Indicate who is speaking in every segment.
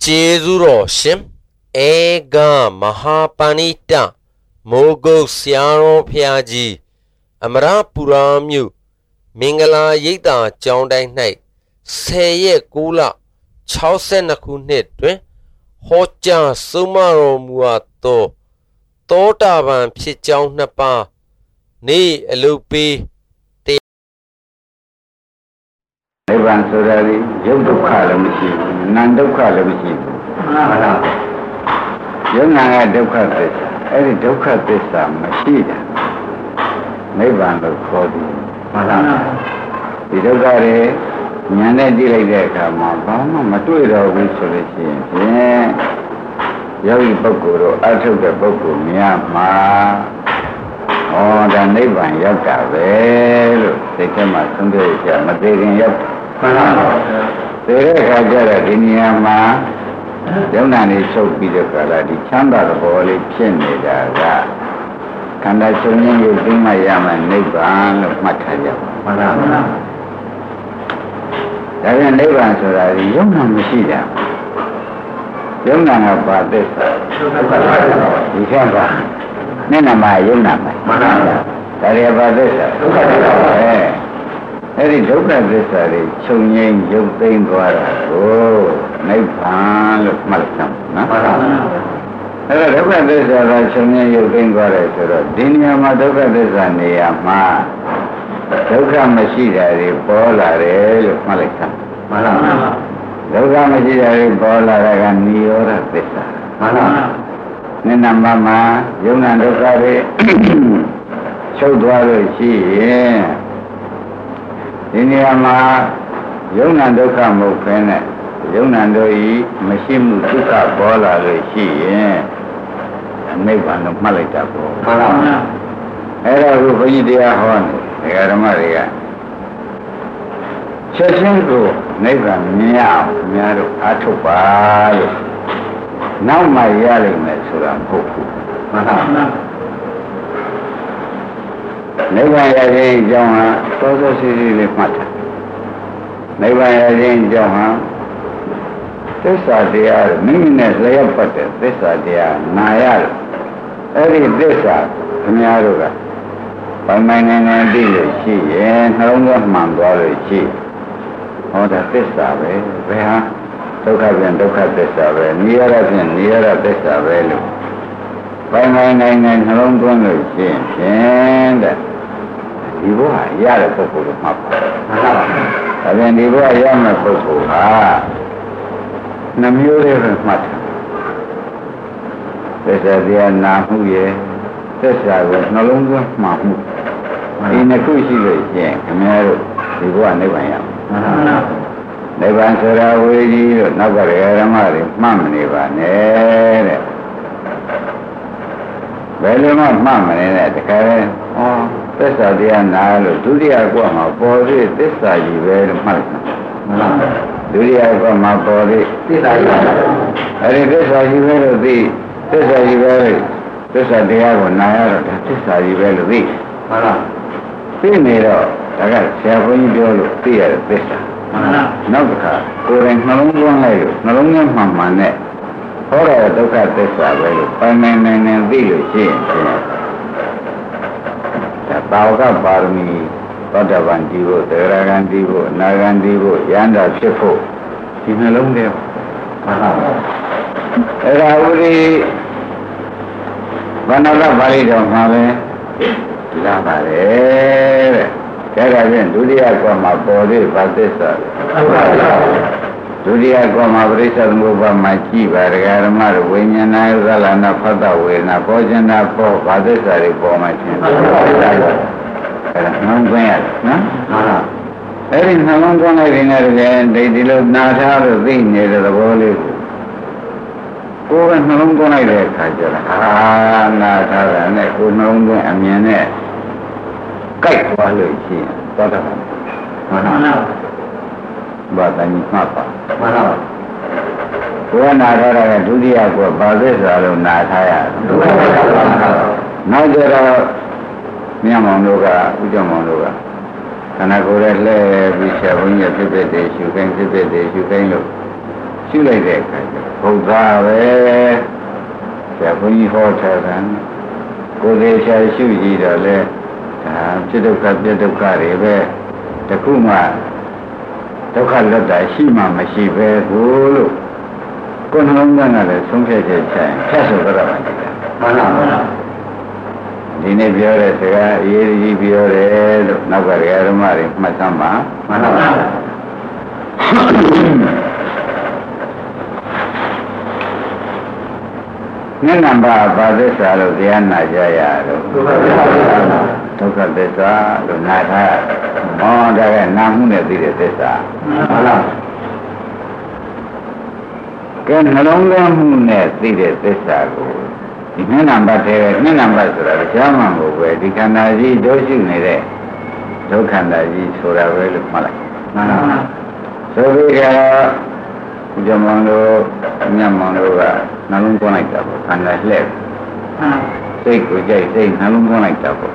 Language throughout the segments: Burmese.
Speaker 1: Jezuro Shim Ega Mahapanita Mogo Siaro Piaji Amara Puramyu Mingala Yita Jondai Night Seye Kula Chausenakunit Hoja Sumaro Muato Totaban Pichong Napa Ni Elupi
Speaker 2: Evan Sodari, Yodukha Lamishi, Nandukha Lamishi. Yonanga Dukha Desa, Eri Dukha Desa, Mashida. Nevan look for the Dogare, Yana Dileka, Mama, Matura, Visualization. Yogi Bokuro, Atuka Boku, Miyama. Oh, the Nevan Yoga, they came out Sunday, Material Yoga. There is a Diniyama, Yonani so be the color, the chamber of holy Chinida. Can I show you bring my yam and neighbor of Mataya? There are neighbors so that the young Mishida. Young about this. You can't buy. Nana, my young number. That is about this. Eri Dukha Desa, Chunging, Yukting Dwara, oh, Naipan, Malakam. Dukha Desa, Chunging, Yukting Dwara, Diniyama Dukha Desa, Niyama, Dukha Mashida, Bola, Malakam. Dukha Mashida, Bola, Niora Desa. Nina Mama, Yuna Dukha, Chodwara, she, Diniyama, Yona Dukha Mopene, Yonandoi, Mashimu Dukha Bola, she, and make one of Malitapo. Era Rupidia Hon, the Aramaria. Chesinku, Neva Miao, Miaro Atupa. Now my yelling Suram Hoku. Never again, Jonah, so the city matter. Never again, Jonah. This idea, meanness, they have put it. This idea, Nayar. Every this art, Miaruga. By my name and dealer, she, and her own Mandora, she. Oh, that this away, where Dukha this away, nearer this away. By my name and her own she, and Ibu Yara Popo Mapa. And then Ibu Yama Popo, Namure Mata. This is the Nahuye, this I was no longer Mahu. In a Kushi, Camero, Ibu and Nevayam. Nevansara, we never Mari, Mamma Neva, Nere. Very much Mamma in the current. Oh. This idea now, do the Agua body, this idea very much. Do the Agua body, this idea. And this idea will be, this idea will not, this idea will be. Female, I got 7 years of fear, this. No, because, going no longer Mamma net. Or I look at this, I will, by my name and village. Bauga Barmi, Padavandivo, Deragandivo, Nagandivo, Yanda Chefo, in a long day. Rauri Vanala Valley of Mave, Lavare, Caravan, Dudia Goma body, Patesa, Dudia Goma Brisa Muba Machi, Vargamar, Winyana, Zalana Pada, Wina, Pojana, Po, Padesa, Reformation. There is no longer again, they did not have a thing near the volley. Who was no longer like that? Not have an echo, no longer a minute. Kite quality, but I need not. When I had to the aqua, Basis are not higher. Now there are Miamondoga, Ujamondoga. And I go and let me share when you keep it, you can keep it, you can look. ရှုလိုက်တဲ့အခါကျဘုရားပဲဆရာဘုန်းကြီးဟောထားတာကိုယ်သေးချာရှုကြည့်တော့လေဒါဖြစ်ဒုက္ခပြဒုက္ခတွေပဲတခုမှဒုက္ခလွတ်တာရှိမှမရှိပဲကိုလို့ကိုယ်နှလုံးသားကလည်းဆုံးဖြတ်ချက်ချရင်ဖြတ်ဆိုကြတာပါမှန်ပါပါဒီနေ့ပြောတဲ့စကားအရေးကြီးပြောတယ်လို့နောက်ကဓမ္မတွေမှတ်သမ်းပါမှန်ပါပါမျက်နှာပါဘာသစ္စာလို့တရားနာကြရတော့ဒုက္ခသစ္စာလို့နာထားဟောဒါကနာမှုနဲ့သိတဲ့သစ္စာမှန်ပါကဲနှလုံးသွင်းမှုနဲ့သိတဲ့သစ္စာကိုဒီမျက်နှာပါတဲ့မျက်နှာပါဆိုတာကြားမှမဟုတ်ပဲဒီခန္ဓာကြီးဒုရှိနေတဲ့ဒုက္ခန္တာကြီးဆိုတာပဲလို့မှတ်လိုက်မှန်ပါဆိုပြီးတော့ဒီမောင်တို့ညမောင်တို့ကနှလုံးသွင်းလိုက်တာပေါ့ခန္ဓာလှည့်စိတ်ကိုကြိုက်စိတ်နှလုံးသွင်းလိုက်တာပေါ့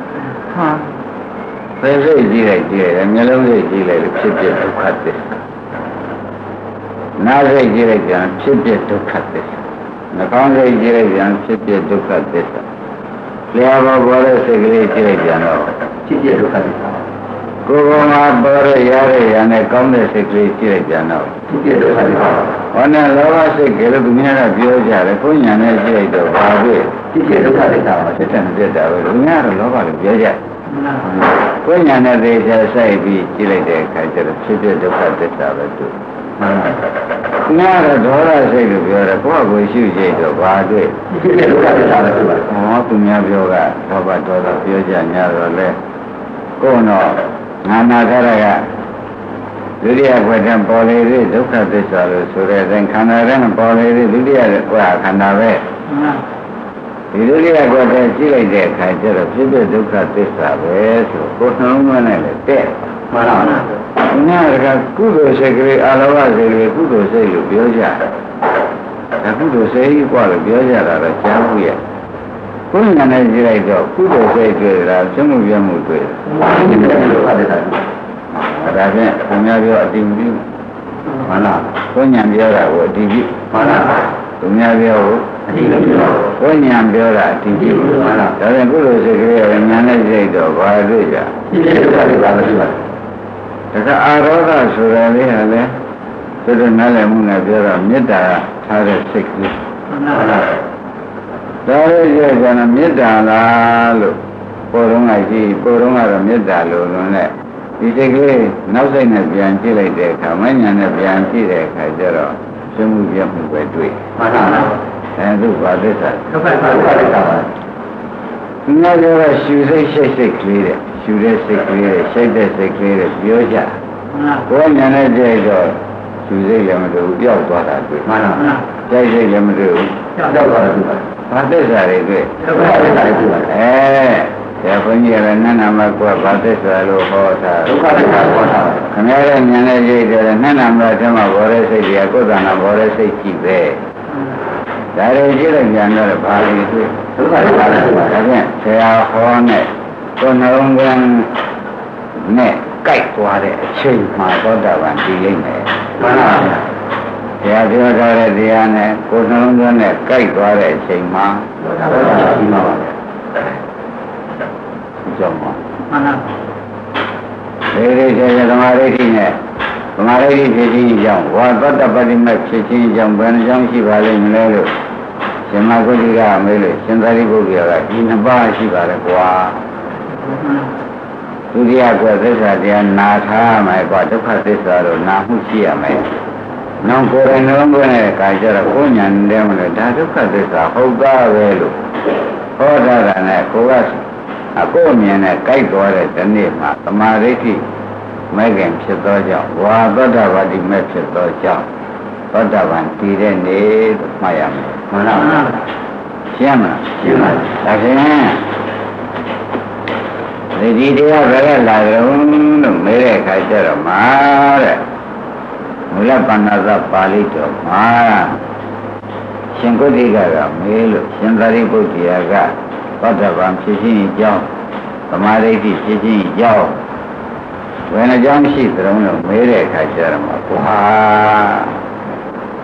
Speaker 2: ဟာစိတ်ကြည့်လိုက်မျက်လုံးစိတ်ကြည့်လိုက်လို့ဖြစ်ဖြစ်ဒုက္ခသစ္စာနားစိတ်ကြည့်လိုက်ပြန်ဖြစ်ဖြစ်ဒုက္ခသစ္စာနှာခေါင်းစိတ်ကြည့်လိုက်ပြန်ဖြစ်ဖြစ်ဒုက္ခသစ္စာလျှာပေါ်ပေါ်တဲ့စိတ်ကလေးကြည့်လိုက်ပြန်တော့ဖြစ်ဖြစ်ဒုက္ခသစ္စာကိုယ်ပေါ်မှာပေါ်ရရတဲ့ရနဲ့ကောင်းတဲ့စိတ်ကလေးကြည့်လိုက်ပြန်တော့ဖြစ်ဖြစ်ဒုက္ခသစ္စာဟောနဲ့လောဘစိတ်ကလေးကမြင်ရပြောကြတယ်ကိုညာနဲ့ကြည့်လိုက်တော့ဘာဖြစ်ဖြစ်ဖြစ်ဒုက္ခသစ္စာပါဖြစ်တယ်ဖြစ်တာပဲလူများတော့လောဘလို့ပြောကြကိုညာနဲ့သေချာဆိုင်ပြီးကြည့်လိုက်တဲ့အခါကျတော့ဖြစ်ဖြစ်ဒုက္ခသစ္စာပဲသူမှန်ပါနာတော့ဒေါသစိတ်လို့ပြောတယ်ကိုယ့်ကိုရှုကြည့်တော့ဘာတွေ့ဖြစ်တဲ့ဒုက္ခသစ္စာပဲသူပါဟောသူများပြောကဒေါသဒေါသပြောကြညာတော့လေကိုယ်တော့ငါနာထားရကဒုတိယဘဝတံပေါ်လေတဲ့ဒုက္ခသစ္စာလို့ဆိုတဲ့အတိုင်းခန္ဓာထဲမှာပေါ်လေတဲ့ဒုတိယဘဝခန္ဓာပဲဒီဒုတိယဘဝတည်းကြည့်လိုက်တဲ့အခါကျတော့ဖြစ်တဲ့ဒုက္ခသစ္စာပဲဆိုကိုယ်နှလုံးသွင်းလိုက်လေတဲ့မှန်ပါပါနာကကုသိုလ်စိတ်ကလေးအာလောဘစိတ်ကလေးကုသိုလ်စိတ်လို့ပြောကြတာဒါကုသိုလ်စိတ်ကြီးกว่าလို့ပြောကြတာတော့ကြားဘူးရဲ့ကိုယ်ညာနဲ့ကြည့်လိုက်တော့ကုသိုလ်စိတ်တွေ့တာသမှုပြမှုတွေ့တယ်ဒါဖြင့်ဘုရားပြောအတိမပြုမှန်လားကိုယ်ညာပြောတာကိုအတိပြုမှန်လားဘုရားပြောကိုအတိမပြုကိုယ်ညာပြောတာအတိပြုမှန်လားဒါဖြင့်ကုသိုလ်စိတ်ကလေးကညာနဲ့ကြည့်တော့ဘာတွေ့ကြဒီလိုပါပါလို့ပြောတာဒါကအာရောဂဆိုတာလေးဟာလေသူတို့နားလည်မှုနဲ့ပြောတော့မေတ္တာထားတဲ့စိတ်ကလေးမှန်လားဒါလေးရဲ့ကျန်မေတ္တာလားလို့ပေါ်တော့ကကြည့်ပေါ်တော့ကတော့မေတ္တာလို့လွန်တဲ့ဒီစိတ်ကလေးနောက်စိတ်နဲ့ပြန်ကြည့်လိုက်တဲ့အခါမညာနဲ့ပြန်ကြည့်တဲ့အခါကျတော့သမှုပြမှုပဲတွေ့မှန်ပါလားအဲသူဘာသစ္စာဒုက္ခသစ္စာပါဒီနေ့ကတော့ရှုစိတ်ရှိတ်စိတ်ကလေးတဲ့ရှုတဲ့စိတ်ကလေးတဲ့ရှိတ်တဲ့စိတ်ကလေးတဲ့ပြောကြကိုယ်ညာနဲ့ကြည့်တော့ရှုစိတ်လည်းမတွေ့ဘူးပျောက်သွားတာတွေ့မှန်ပါလားကြိုက်စိတ်လည်းမတွေ့ဘူးပျောက်သွားတာတွေ့ဘာသစ္စာတွေတွေ့ဒုက္ခသစ္စာတွေတွေ့ဆရာဘုန်းကြီးကလည်းနန္နာမကွာဘာသစ္စာလို့ဟောတာဒုက္ခသစ္စာဟောတာခင်ဗျားရဲ့ဉာဏ်နဲ့ကြည့်တယ်နန္နာမထဲမှာဘောရဲစိတ်တွေကကိုယ်တဏ္ဍာဘောရဲစိတ်ကြည့်ပဲဒါတွေကြည့်လိုက်ပြန်တော့ဘာလို့တွေ့ဒုက္ခသစ္စာလို့ဒါဖြင့်ဆရာဟောနဲ့ကိုယ်နှလုံးသွင်းနဲ့ကြိုက်သွားတဲ့အချိန်မှာသောတာပန်တည်လိမ့်မယ်မှန်ပါဗျာဆရာပြောထားတဲ့တရားနဲ့ကိုယ်နှလုံးသွင်းနဲ့ကြိုက်သွားတဲ့အချိန်မှာသောတာပန်တည်မှာပါဗျာကြောင့်ပါမှန်ပါဒီကျသမာဓိရှိနဲ့သမာဓိဖြစ်ခြင်းကြောင့်ဝါသတ္တပတိမဖြစ်ခြင်းကြောင့်ဘယ်နှကြောင့်ရှိပါလိမ့်မလဲလို့ရှင်မဂုတိကမေးလို့ရှင်သာရိပုတ္တရာကဒီနှစ်ပါးရှိပါလေကွာဒုတိယကသစ္စာတရားနာထားမယ်ကွာဒုက္ခသစ္စာတော့နာမှုရှိရမယ်နောက်ကိုယ်တိုင်နှလုံးသွင်းတဲ့အခါကျတော့ကိုယ်ညာနဲ့မလို့ဒါဒုက္ခသစ္စာဟုတ်တာပဲလို့ဟောတာကလည်းကိုယ်ကအကိုယ်မြင်နဲ့ကြိုက်သွားတဲ့ဒီနေ့မှာသမာဓိဋ္ဌိမဲ့ခင်ဖြစ်သောကြောင့်ဝါသောတာပတိမဲ့ဖြစ်သောကြောင့်သောတာပန်တည်တဲ့နေ့လို့မှတ်ရမယ်မှန်ပါပါရှင်းမလားရှင်းပါဒါဖြင့်ဒီတရားဘယ်ကလာကြုံလို့မဲတဲ့အခါကျတော့မှာတဲ့မူလပဏ္ဏသပါဠိတော်မှာရှင်ကုဋ္ဌိကမေးလို့ရှင်သာရိပုတ္တရာကသောတာပန်ဖြစ်ခြင်းအကြောင်းသမာဓိဖြစ်ခြင်းအကြောင်းဘယ်နှကြောင်းရှိသလဲလို့မေးတဲ့အခါကျတော့မှာကွာ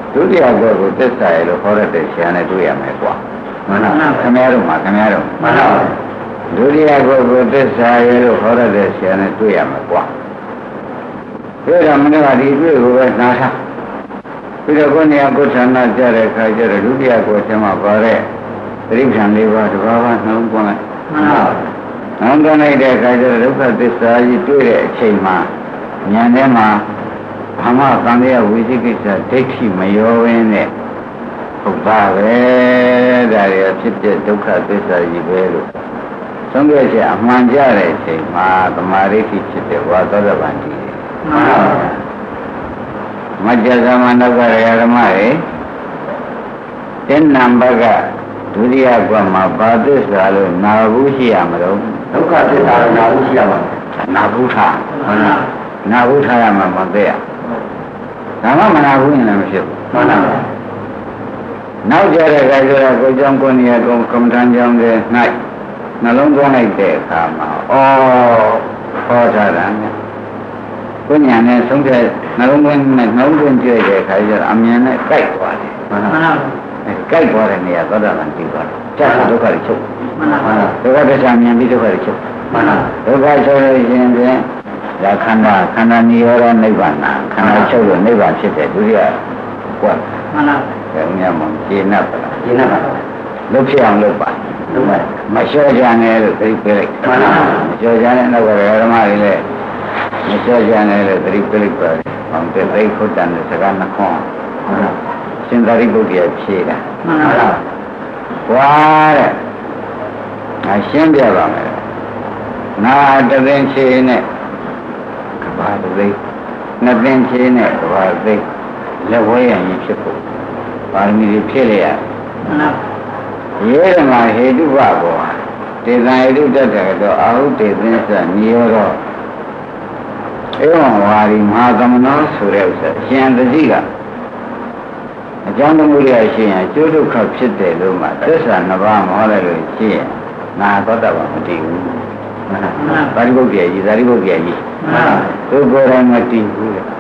Speaker 2: ဒုတိယကွက်ကိုသစ္စာရဲ့လို့ခေါ်ရတဲ့ဆရာနဲ့တွေ့ရမယ်ကွာမှန်ပါခင်ဗျားတို့မှခင်ဗျားတို့မှန်ပါဒုတိယကွက်ကိုသစ္စာရဲ့လို့ခေါ်ရတဲ့ဆရာနဲ့တွေ့ရမယ်ကွာတွေ့တော့မင်းကဒီတွေ့ကိုပဲနားထားပြီးတော့ကိုယ်နေရာကိုယ်ဌာနကြတဲ့အခါကျတော့ဒုတိယကွက်ထဲမှာပါတဲ့သတိပ္ပံ၄ပါးတစ်ပါးပါနှလုံးသွင်းလိုက်မှန်ပါနှလုံးသွင်းလိုက်တဲ့အခါကျတော့ဒုက္ခသစ္စာကြီးတွေ့တဲ့အချိန်မှာဉာဏ်ထဲမှာဘာမှသံဃာဝိသိကိစ္စဒိဋ္ဌိမရောဘဲနဲ့ဟုတ်ပါပဲဒါရဖြစ်တဲ့ဒုက္ခသစ္စာကြီးပဲလို့သုံးပြချက်အမှန်ကြတဲ့အချိန်မှာသမာဓိဖြစ်တဲ့ဝါသောတပန်တည်တယ်မှန်ပါမจ္ဇသမဏောကရဓမ္မရေတဲ့နံပါတ်ကဒုတိယကွက်မှာဘာသစ္စာလို့နာဘူးရှိရမလို့ဒုက္ခသစ္စာလို့နာဘူးရှိရမှာနာဘူးထားဟုတ်လားနာဘူးထားရမှာမသိရဒါမှမနာဘူးရင်လည်းမဖြစ်ဘူးမှန်ပါဘူးနောက်ကြတဲ့အခါကျတော့ကိုကြောင့်ကိုနေရာကမ္မထံကြောင့်တဲ့၌နှလုံးသွင်းလိုက်တဲ့အခါမှာဩဟောထားတာနဲ့ကိုညာနဲ့ဆုံးတဲ့နှလုံးသွင်းနဲ့နှလုံးသွင်းကြည့်တဲ့အခါကျတော့အမြင်နဲ့ကြိုက်သွားတယ်မှန်ပါဘူးကြိုက်သွားတဲ့နေရာသောတာပန်ကြည့်သွားတယ်ကြာဒုက္ခတွေချုပ်မှန်ပါဘူးဒုက္ခသစ္စာမြင်ပြီးဒုက္ခတွေချုပ်မှန်ပါဘူးဒုက္ခချုပ်လို့ရှင်ဖြင့်ဒါခန္ဓာနိရောဓနိဗ္ဗာန်ခန္ဓာချုပ်လို့နိဗ္ဗာန်ဖြစ်တဲ့ဒုတိယကွက်မှန်ပါဘူးညမကျေနပ်ပါလားကျေနပ်ပါလုပ်ဖြစ်အောင်လုပ်ပါလုပ်ပါမလျှော့ကြနဲ့လို့သိပေးလိုက်မှန်ပါမလျှော့ကြနဲ့နောက်ကဓမ္မတွေလည်းမလျှော့ကြနဲ့လို့သိပေးလိုက်ပါအောင်တဲ့သိခုတန်တဲ့စကားနှခွန်းမှန်ပါရှင်သာရိပုတ္တရာဖြေတာမှန်ပါဘွာတဲ့ငါရှင်းပြပါမယ်ငါတသိန်းချေနဲ့ကဘာသိနှစ်သိန်းချေနဲ့ကဘာသိလက်ဝဲရရင်ဖြစ်ဖို့ပါရမီတွေဖြည့်လိုက်ရမှန်ပါရေဓမ္မဟေတုဘဘောတေသံဟေတုတတ္တကတော့အာဟုတေသင်းစညေရောဧဝံဝါရီမဟာသမနောဆိုတဲ့ဥစ္စာရှင်သတိကအကြောင်းတမှုရရှိရင်ကျိုးဒုက္ခဖြစ်တယ်လို့မှသစ္စာနှစ်ပါးမဟောလိုက်လို့ရှိရင်ငါသောတာပန်မတည်ဘူးမှန်ပါပါဠိပုဒ်ကြီးဇာတိပုဒ်ကြီးမှန်ပါသူကိုယ်တိုင်မတည်ဘူးတဲ့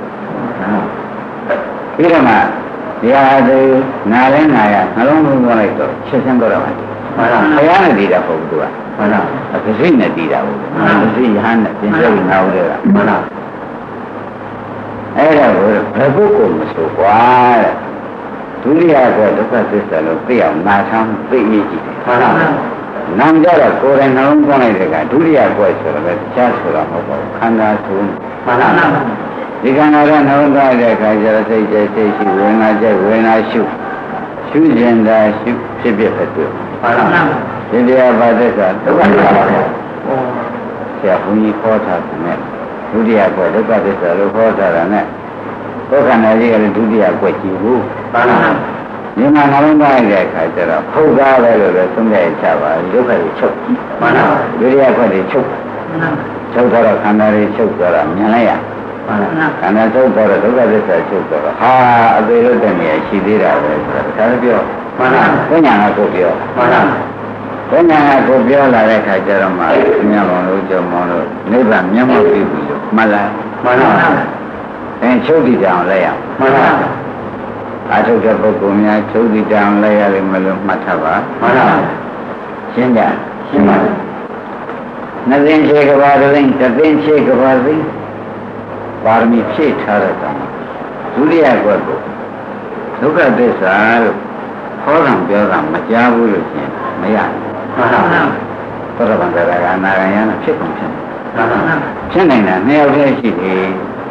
Speaker 2: ပြီးတော့မှတရားသူနာလဲနာရနှလုံးသွင်းလိုက်တော့ချက်ချင်းတော့မှန်ပါဘုရားနဲ့တည်တာပုံသူကမှန်ပါပစိနဲ့တည်တာဟုတ်ပစိယဟန်နဲ့ပြင်ပြနာဦးတဲ့ကမှန်ပါအဲ့ဒါကိုဘယ်ပုဂ္ဂိုလ်မဆိုကွာတဲ့ဒုတိယကဒုက္ခသစ္စာလို့သိအောင်နာထမ်းသိရကြည့်တယ်မှန်ပါနာမ်ကြတော့ကိုယ်တိုင်နှလုံးသွင်းလိုက်တဲ့ကဒုတိယကွက်ဆိုတော့ပဲကြားဆိုတာမဟုတ်ပါဘူးခန္ဓာဆိုမှန်ပါဒီခန္ဓာကနှလုံးသွင်းတဲ့အခါကျတော့စိတ်ကြိတ်စိတ်ရှိဝေဒနာကြိတ်ဝေဒနာရှုကျင်တာရှုဖြစ်ဖြစ်ပဲတွေ့မှန်ပါဒီတရားပါသစ္စာဒုက္ခသစ္စာပါဆရာဘုန်းကြီးခေါ်ထားတယ်ဒုတိယကွက်ဒုက္ခသစ္စာလို့ခေါ်ထားတာနဲ့ဒုက္ခနာကြီးကလည်းဒုတိယကွက်ကြည့်ဘူးမှန်ပါဒီမှာနှလုံးသွင်းတဲ့အခါကျတော့ဖုတ်သားပဲလို့လည်းသုံးတဲ့ချပါဒုက္ခတွေချုပ်မှန်ပါဒုတိယကွက်တွေချုပ်ချုပ်တော့ခန္ဓာတွေချုပ်သွားတာမြင်လိုက်ရမှန်ပါခန္ဓာချုပ်တော့ဒုက္ခသစ္စာချုပ်တော့ဟာအသေးလို့တဲ့နေရာရှိသေးတာပဲဆိုတာဒါပြောမှန်ပါဘုညာကကိုပြောမှန်ပါဘုညာကကိုပြောလာတဲ့အခါကျတော့မှမြတ်မောင်တို့ကြောင့်မောင်တို့နိဗ္ဗာန်မျက်မှောက်ပြုပြီလို့မှန်လားမှန်ပါချုပ်တည်ကြအောင်လဲရမှန်ပါအထုတဲ့ပုဂ္ဂိုလ်များချုပ်တည်ကြအောင်လဲရလိမ့်မလို့မှတ်ထားပါမှန်ပါရှင်းကြရှင်းပါနှစ်သိန်းချေကဘာသိန်းတစ်သိန်းချေကဘာသိန်းပါရမီဖြည့်ထားတဲ့ကောင်ဒုတိယကွက်ကိုဒုက္ခသစ္စာလို့ခေါ်တာပြောတာမကြားဘူးလို့ရှင်မရဘူးမှန်ပါဘုရားဗန္ဒရာကနာဂယနာဖြစ်ကုန်ဖြစ်မှန်ပါဖြစ်နိုင်တာနှစ်ယောက်တည်းရှိတယ်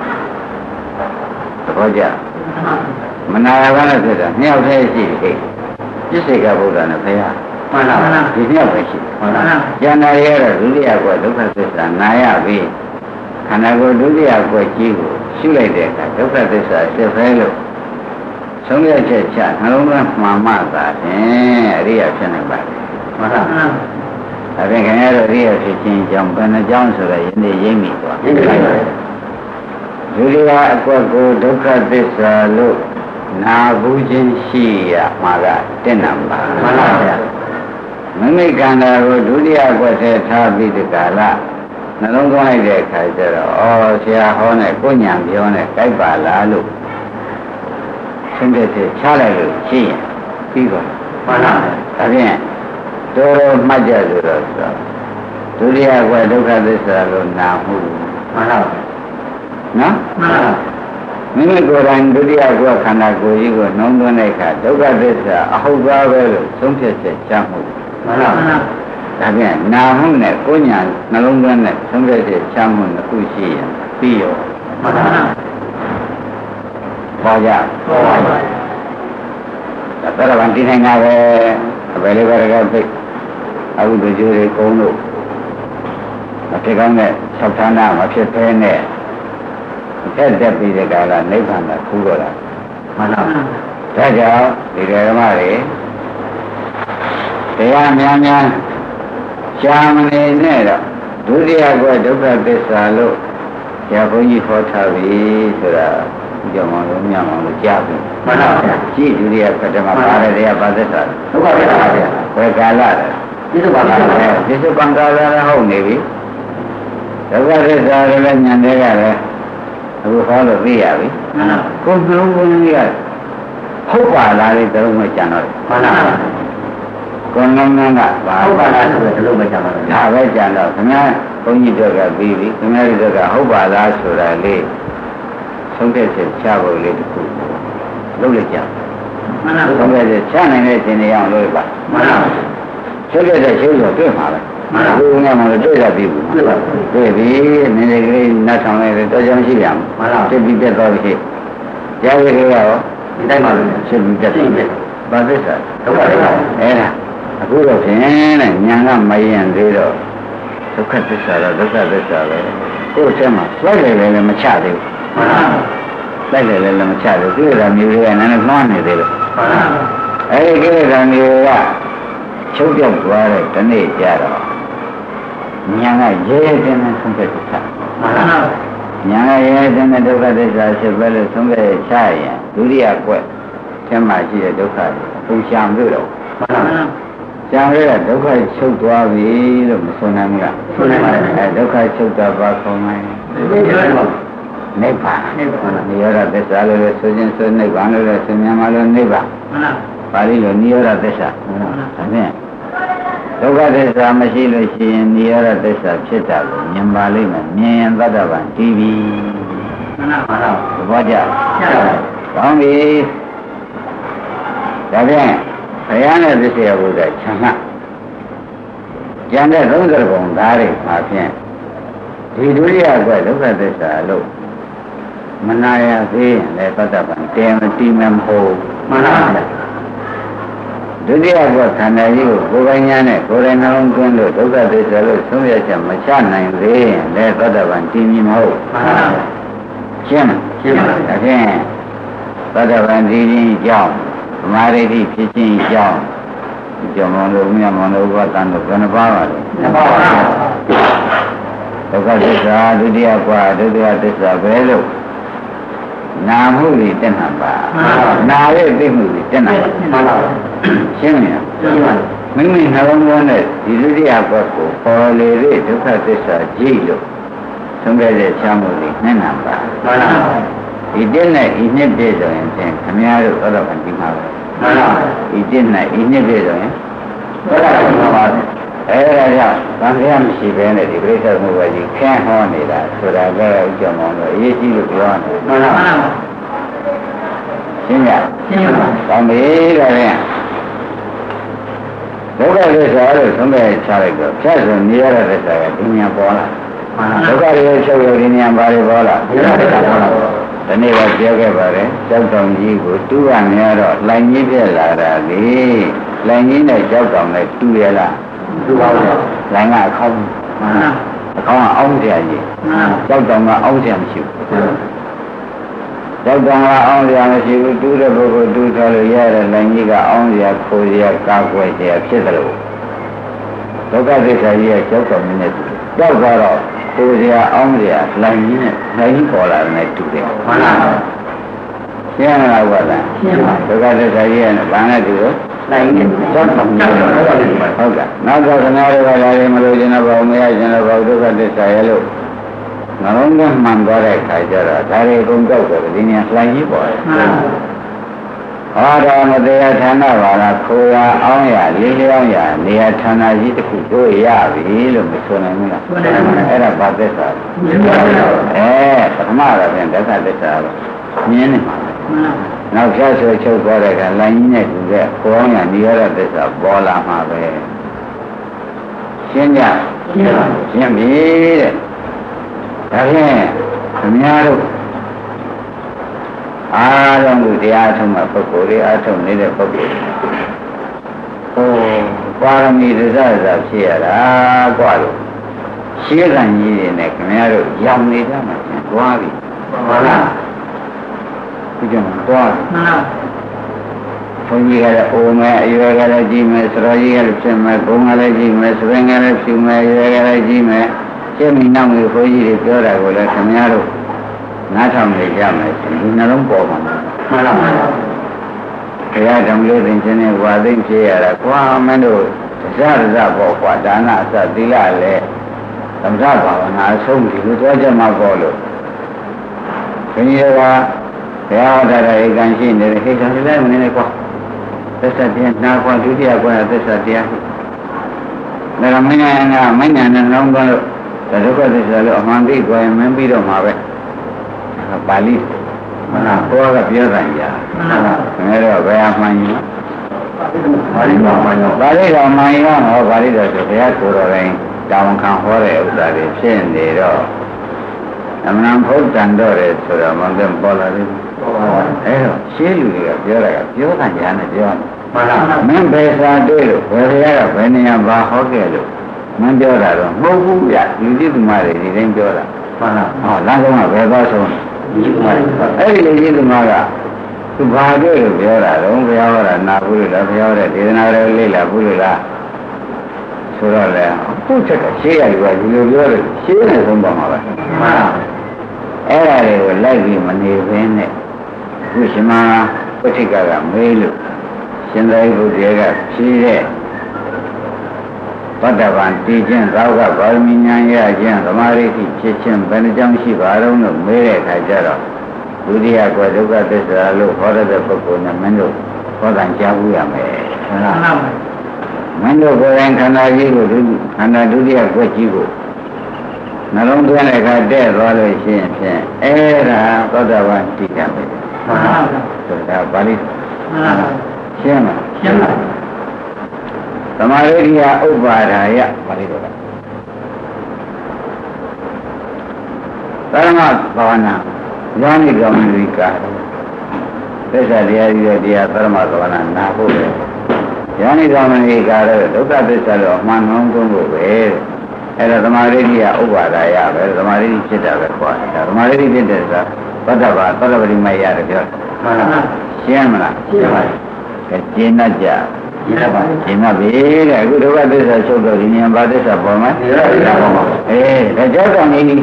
Speaker 2: သဘောကျမနာရကနဲ့ဖြစ်တာနှစ်ယောက်တည်းရှိတယ်ပြစ္ဆေကဗုဒ္ဓနဲ့ဘုရားမှန်ပါဒီနှစ်ယောက်ပဲရှိမှန်ပါဉာဏ်ရရတော့ဒုတိယကွက်ဒုက္ခသစ္စာနာရပြီခန္ဓာကိုယ်ဒုတိယကွက်ကြီးကိုရှုလိုက်တဲ့အခါဒုက္ခသစ္စာဖြစ်ပဲလို့ဆုံးဖြတ်ချက်ချနှလုံးသွင်းမှန်မှသာဖြင့်အရိယာဖြစ်နိုင်ပါလေမှန်ပါဒါဖြင့်ခင်ဗျားတို့အရိယာဖြစ်ခြင်းကြောင့်ဘယ်နှကြောင်းဆိုတော့ယနေ့ရိပ်မိသွားပြီဒုတိယအကွက်ကိုဒုက္ခသစ္စာလို့နာဘူးခြင်းရှိရမှာကတက်နံပါမှန်ပါဗျာမိမိခန္ဓာကိုဒုတိယအကွက်ထဲထားပြီးဒီကာလနှလုံးသွင်းလိုက်တဲ့အခါကျတော့ဩဆရာဟောနဲ့ကိုညာပြောနဲ့ကြိုက်ပါလားလို့ဆုံးဖြတ်ချက်ချလိုက်လို့ရှိရင်ပြီးပါမှန်ပါဒါဖြင့်တော်တော်မှတ်ကြဆိုတော့ဒုတိယကဒုက္ခသစ္စာလို့နာမှုမှန်ပါနော်မှန်ပါမိမိကိုယ်တိုင်ဒုတိယကခန္ဓာကိုယ်ကြီးကိုနှောင်းသွင်းတဲ့အခါဒုက္ခသစ္စာအဟုတ်ပါပဲလို့ဆုံးဖြတ်ချက်ချမှုမှန်ပါဒါဖြင့်နာမှုနဲ့ကိုယ်ညာနှလုံးသွင်းတဲ့ဆုံးဖြတ်ချက်ချမှုနှစ်ခုရှိရင်ပြီးရောမှန်ပါပေါ်ကြပေါ်ပါဒါသရဗံတိနိုင်တာပဲအပေလေးပဲကပိတ်အခုတို့ကျိုးတွေကုန်းလို့မဖြစ်ကောင်းတဲ့ဆောက်ဌာနမဖြစ်ဖဲနဲ့တက်တက်ပြီးတဲ့ကာလနိဗ္ဗာန်ကခူးတော့တာမှန်ပါဒါကြောင့်ဒီဓမ္မတွေတရားများများရှားမနေနဲ့တော့ဒုတိယကဒုက္ခသစ္စာလို့ဆရာဘုန်းကြီးခေါ်ထားပြီဆိုတာကြောင့်မလို့မြတ်မောင်လို့ကြားပြီမှန်ပါဗျာရှိဒုတိယပထမပါတယ်တရားပါသစ္စာဒုက္ခသစ္စာဗျာဘယ်ကာလလဲပြစ္ဆုတ်ပံကာလပြစ္ဆုတ်ပံကာလဟုတ်နေပြီဒုက္ခသစ္စာလည်းဉာဏ်တွေကလည်းအခုဟောလို့သိရပြီမှန်ပါကိုယ်နှလုံးသွင်းကြီးကဟုတ်ပါလားလေတလုံးမကြံတော့မှန်ပါကိုယ်နှလုံးကဟုတ်ပါလားဆိုတော့တလုံးမကြံတော့ဒါပဲကြံတော့ခင်ဗျားဘုန်းကြီးတို့ကပြီးပြီခင်ဗျားတို့ကဟုတ်ပါလားဆိုတာလေးဆုံးဖြတ်ချက်ချဖို့လေးတစ်ခုလုပ်လိုက်ကြမှန်ပါဆုံးဖြတ်ချက်ချနိုင်တဲ့ရှင်တွေအောင်လုပ်ပါမှန်ပါဆုံးဖြတ်ချက်ရှင်းဆိုတွေ့မှာပဲမှန်ပါဘုရားမှလည်းတွေ့ရပြီဘူးတွေ့ပြီနည်းနည်းကလေးနှတ်ဆောင်လိုက်တော့ကြောင်ရှိပြန်မှန်ပါဖြစ်ပြီးပြတ်သွားပြီကြားရခဲ့ရောဒီတိုင်းမှာဖြစ်ပြီးပြတ်သွားပြီဘာသစ္စာဒုက္ခသစ္စာအဲ့ဒါအခုတော့ဖြင့်တဲ့ဉာဏ်ကမယဉ်သေးတော့ဒုက္ခသစ္စာတော့ဒုက္ခသစ္စာပဲကိုယ်ထဲမှာလိုက်တယ်လည်းမချသေးဘူးမှန်ပါလိုက်တယ်လည်းမချသေးဘူးကိလေသာမျိုးတွေကနည်းနည်းနှွားနေသေးလို့မှန်ပါအဲဒီကိလေသာမျိုးကချုပ်ပြောက်သွားတဲ့ဒီနေ့ကြတော့ဉာဏ်ကရဲရဲတင်းတင်းဆုံးဖြတ်ချက်မှန်ပါဉာဏ်ကရဲရဲတင်းတင်းဒုက္ခသစ္စာဖြစ်ပဲလို့ဆုံးဖြတ်ချရင်ဒုတိယကွက်ထဲမှာရှိတဲ့ဒုက္ခကိုပုံရှာလို့တော့မှန်ပါရှားရတဲ့ဒုက္ခချုပ်သွားပြီလို့မဆိုနိုင်ဘူးလားဆိုနိုင်ပါတယ်အဲဒုက္ခချုပ်တာပါခေါ်မယ်နိဗ္ဗာန်နိရောဓသစ္စာလို့ဆိုခြင်းဆိုနိဗ္ဗာန်လို့ဆိုမြန်မာလို့နိဗ္ဗာန်မှန်ပါပါဠိလိုနိရောဓသစ္စာမှန်ပါဒါဖြင့်ဒုက္ခသစ္စာမရှိလို့ရှိရင်နိရောဓသစ္စာဖြစ်တာကိုမြင်ပါလိမ့်မယ်မြင်ရင်သတ္တဗံတည်ပြီမှန်ပါသဘောကျကောင်းပြီဒါဖြင့်ဘုရားနဲ့သစ္စာဘုရားခြံမှကျန်တဲ့30ပုံသားတွေမှာဖြင့်ဒီဒုတိယကဒုက္ခသစ္စာလို့မနာရသေးရင်လည်းသတ္တဗံတည်မတည်မမဟုတ်မှန်ပါဒုတိယကခန္ဓာကြီးကိုကိုယ်ပိုင်ညာနဲ့ကိုယ်တိုင်နှလုံးသွင်းလို့ဒုက္ခသစ္စာလို့ဆုံးဖြတ်ချက်မချနိုင်သေးရင်လည်းသတ္တဗံတည်မမဟုတ်မှန်ပါရှင်းပါဒါဖြင့်သတ္တဗံတည်ခြင်းအကြောင်းသမာဓိဖြစ်ခြင်းအကြောင်းကြောင့်မလို့မြတ်မလို့ဘာတန်လို့ဘယ်နှပါပါလဲ2ပါပါဒုက္ခသစ္စာဒုတိယကဒုတိယသစ္စာပဲလို့နာမှုတွေတက်နှံပါနာရဲ့သိမှုတွေတက်နှံပါရှင်းမလားမိမိနှလုံးသွင်းတဲ့ဒီဒုတိယဘက်ကိုပေါ်လေတဲ့ဒုက္ခသစ္စာကြည့်လို့သုံးခဲ့တဲ့ချမ်းမှုတွေနှံ့နှံပါဒီတက်နဲ့ဤနှစ်ပြည့်ဆိုရင်ဖြင့်ခမည်းတော်သောတာပန်ဒီမှာပဲဒီတက်နဲ့ဤနှစ်ပြည့်ဆိုရင်သောတာပန်မှာပါအဲဒါကြောင့်ဗံခရမရှိဘဲနဲ့ဒီပြိဿမှုပဲကြီးခင်းဟောနေတာဆိုတာကဥကြမောင်းတော့အရေးကြီးလို့ပြောရတယ်မှန်ပါပါရှင်းရရှင်းပါကောင်းပြီဒါရင်ဒုက္ခသစ္စာလို့သုံးတဲ့ချလိုက်တော့ဖြတ်ဆိုနေရတဲ့သစ္စာကဒီဉာဏ်ပေါ်လာဒုက္ခတွေချုပ်ရဒီဉာဏ်ဘာတွေပေါ်လာဒီသစ္စာပေါ်လာဒီနေ့ကပြောခဲ့ပါတယ်ကြောက်တောင်ကြီးကိုတူရများတော့လိုင်ကြီးပြက်လာတာလေလိုင်ကြီးနဲ့ကြောက်တောင်နဲ့တူရလားတူပါဘူးလိုင်ကအခေါင်းအခေါင်းကအောင်းကြကြီးကြောက်တောင်ကအောင်းကြမရှိဘူးကြောက်တောင်ကအောင်းကြမရှိဘူးတူတဲ့ပုဂ္ဂိုလ်တူထားလို့ရတဲ့လိုင်ကြီးကအောင်းကြခိုးကြကာကွယ်ကြဖြစ်တယ်လို့ဒုက္ခသစ္စာကြီးကကြောက်တောင်နဲ့ကြောက်တော့ကိုယ်စရာအောင်းစရာလိုင်ကြီးနဲ့လိုင်ကြီးပေါ်လာတယ်တူတယ်မှန်ပါရှင်းလားဘုရားရှင်းပါဒုက္ခသစ္စာကြီးကဘာနဲ့တူလို့လိုင်ကြီးကြောက်တော့ဟုတ်ကဲ့နောက်တော့ခဏလေးကလာရင်မလို့ခြင်းတော့မရခြင်းတော့ဒုက္ခသစ္စာရဲ့လို့နှလုံးသွင်းမှန်သွားတဲ့ခါကျတော့ဒါတွေအကုန်ကြောက်တယ်ဒီနေရာလိုင်ကြီးပေါ်တယ်တော်မတရားဌာနပါလားခိုးရအောင်ရလေးလျောင်းရနေရာဌာနကြီးတစ်ခုတို့ရပြီလို့မဆိုနိုင်ဘူးလားအဲ့ဒါဘာသစ္စာပထမတော့ပြန်ဒသသစ္စာလို့မြင်နေမှာနောက်ဖြတ်ဆိုချုပ်သွားတဲ့ကလိုင်းကြီးနဲ့တူတဲ့ခိုးအောင်ရနေရတဲ့သစ္စာပေါ်လာမှာပဲရှင်းကြရှင်းပြီတဲ့ဒါဖြင့်ခင်ဗျားတို့အားလုံးကိုတရားထုံးမှာပုဂ္ဂိုလ်တွေအားထုတ်နေတဲ့ပုဂ္ဂိုလ်ပါရမီသစ္စာဖြစ်ရတာกว่าလို့ရှင်းခံကြီးတွေနဲ့ခင်ဗျားတို့ရောင်နေကြမှာပြန်သွားပြီမှန်လားဒီကြောင့်သွားမှန်လားဘုန်းကြီးကလည်းအိုမယ်အရွယ်ကလည်းကြီးမယ်စတော်ကြီးကလည်းဖြစ်မယ်ဘုံကလည်းကြီးမယ်စပင်ကလည်းဖြူမယ်အရွယ်ကလည်းကြီးမယ်ရှင်းမိနောက်မျိုးဘုန်းကြီးတွေပြောတာကိုလည်းခင်ဗျားတို့နားထောင်နေကြမယ်ဒီနှလုံးပေါ်မှာမှန်လားဘုရားဓမ္မလေးသင်ခြင်းနဲ့ဝါသိဖြစ်ရတာကွာမင်းတို့တရားပေါ့ကွာဒါနအစသီလလည်းသမထဘာဝနာအဆုံးဒီလိုသွားကြမှာပေါ့လို့ဘုရားကဘုရားဟောတာဧကန်ရှိနေတဲ့ခေတ္တလည်းမနေနဲ့ကွာသစ္စာတရားနာကွာဒုတိယကွာသစ္စာတရားဒါကမင်းနဲ့နှလုံးသွင်းလို့ဒုက္ခသစ္စာလို့အမှန်သိကြရင်မင်းပြီးတော့မှာပဲပါဠိမှန်လားဘောကပြောတာညာမှန်လားငါတော့ဘယ်အမှန်ယူပါဠိတော်မှန်ရောပါဠိတော်မှန်ရောဟောပါဠိတော်ဆိုဘုရားကိုယ်တော်တိုင်းတောင်းခံဟောတဲ့ဥစ္စာတွေဖြစ်နေတော့အမှန်ဖုတ်တန်တော့တယ်ဆိုတော့မသိပေါ်လာဘူးအဲ့တော့ရှင်းလူတွေကပြောတာကပြောတာညာနဲ့ပြောမှန်လားမင်းဘယ်စာတွေ့လို့ဘယ်ဘုရားကဘယ်နေရာဘာဟောခဲ့လို့မင်းပြောတာတော့မဟုတ်ဘူးဗျလူကြီးသူမတွေဒီတိုင်းပြောတာမှန်လားဟောလမ်းဆုံးကဘယ်သွားဆုံးအဲ့ဒီလူကြီးသူမကသူဘာတွေ့လို့ပြောတာတော့ဘုရားဟောတာနာဘူးလို့လားဘုရားဟောတဲ့ဒေသနာတွေလေ့လာဘူးလို့လားဆိုတော့လေအခုချက်ကရှင်းရတယ်ကဒီလိုပြောတယ်ရှင်းနေဆုံးပါမှာပဲမှန်လားအဲ့ဒါတွေကိုလိုက်ပြီးမနေဘဲနဲ့ခုရှင်မပုထိကကမေးလို့ရှင်သာရိပုတ္တရာကဖြေတဲ့ဘဒ္ဒဗံတည်ခြင်းသောကဗာရမီဉာဏ်ရခြင်းသမာဓိဖြစ်ခြင်းဘယ်နှကြောင့်ရှိပါတော့လို့မေးတဲ့အခါကျတော့ဒုတိယကွယ်ဒုက္ခသစ္စာလို့ဟောတဲ့ပုဂ္ဂိုလ်နဲ့မင်းတို့ဟောတာကြားဘူးရမယ်ဟုတ်လားမင်းတို့ကိုယ်တိုင်ခန္ဓာကြီးကိုခန္ဓာဒုတိယကွယ်ကြီးကိုနှလုံးသွင်းတဲ့အခါတဲ့သွားလို့ရှိရင်ဖြင့်အဲ့ဒါသောတာပန်တည်ကြမယ်မှန်ပါဘူးဆိုတာပါဠိမှန်ပါရှင်းလားရှင်းပါသမာဓိရိယဥပ္ပါဒါယပါဠိတော်ကသမ္မာဘာဝနာယောနိကောမိဝိကာသစ္စာတရားကြီးတရားသမ္မာဘာဝနာနာဖို့ပဲယောနိကောမိဝိကာတော့ဒုက္ခသစ္စာတော့အမှန်မှန်ကုန်ဖို့ပဲအဲ့ဒါသမာဓိရိယဥပ္ပါဒါယပဲသမာဓိဖြစ်တာပဲခေါ်တာသမာဓိဖြစ်တဲ့ဆိုဘဒ္ဒဘာသတ္တပတိမယရတယ်ပြောမှန်လားရှင်းမလားရှင်းပါပြီကျင့်တတ်ကြရှင်းပါပြီရှင်းပါပြီတဲ့အခုဒုက္ခသစ္စာချုပ်တော့ဒီဉာဏ်ဘာသစ္စာပေါ်မှာဒါကြောင့်တော့ဒီ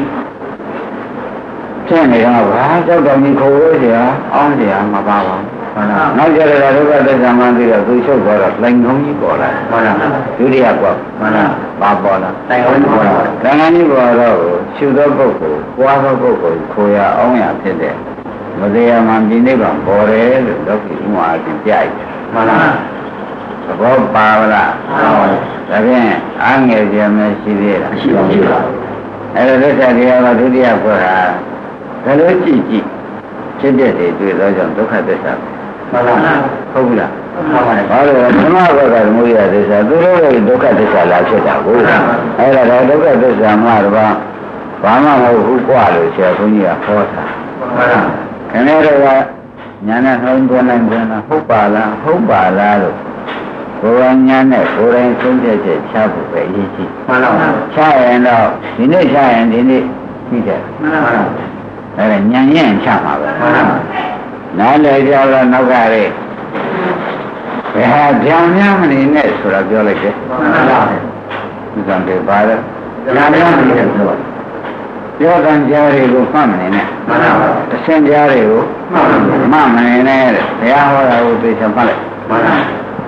Speaker 2: ဖြစ်နေတော့ဘာကြောက်တော်ကြီးခိုးလို့เสียအောင်းเสียမပါပါဘူးဟုတ်လားနောက်ကြရတာဒုက္ခသစ္စာမှန်ပြီးတော့သူချုပ်သွားတော့လိုင်ငုံကြီးပေါ်လာဟုတ်လားဒုတိယကွမှန်လားဘာပေါ်လာလိုင်ငုံကြီးပေါ်လာလိုင်ငုံကြီးပေါ်တော့ရှုသောပုဂ္ဂိုလ်ပွားသောပုဂ္ဂိုလ်ခိုးရအောင်ရဖြစ်တဲ့မတရားမှပြိနိဗ္ဗာန်ပေါ်တယ်လို့လောကီဥမာအပြင်ပြိုက်မှန်လားသဘောပါလားဟုတ်ပါဘူးဒါဖြင့်အားငယ်ကြမရှိသေးလားရှိပါဘူးအဲ့ဒါသစ္စာတရားကဒုတိယကွဟာဘယ်လိုကြည့်ဖြစ်တဲ့တွေတွေ့တော့ကြောင့်ဒုက္ခသစ္စာမှန်လားဟုတ်ပြီလားမှန်ပါတယ်ဘာလို့ဓမ္မဘက်ကသမုဒယသစ္စာသူတို့ရဲ့ဒုက္ခသစ္စာလာဖြစ်တာကိုအဲ့ဒါတော့ဒုက္ခသစ္စာမှတော့ဘာမှမဟုတ်ဘူးကွာလို့ဆရာဘုန်းကြီးကဟောတာမှန်လားခင်ဗျားတို့ကညာနဲ့နှလုံးသွင်းနိုင်ပြန်တာဟုတ်ပါလားလို့ကိုယ်ကညာနဲ့ကိုယ်တိုင်ဆုံးဖြတ်ချက်ချဖို့ပဲအရေးကြီးမှန်လားချရင်တော့ဒီနေ့ချရင်ဒီနေ့ပြီးတယ်မှန်လားအဲ့ဒါညာရင်ချမှာပဲမှန်လားနားလည်ကြတော့နောက်ကလေးဘယ်ဟာကြောင်များမနေနဲ့ဆိုတော့ပြောလိုက်တယ်မှန်လားဒီကံတွေပါတော့ညာများမနေနဲ့ဆိုတော့ပြောတဲ့ကြားတွေကိုမှတ်မနေနဲ့မှန်ပါပါတဆင့်ကြားတွေကိုမှတ်မနေနဲ့တဲ့ဘုရားဟောတာကိုသိချင်မှတ်လိုက်မှန်ပါဒါ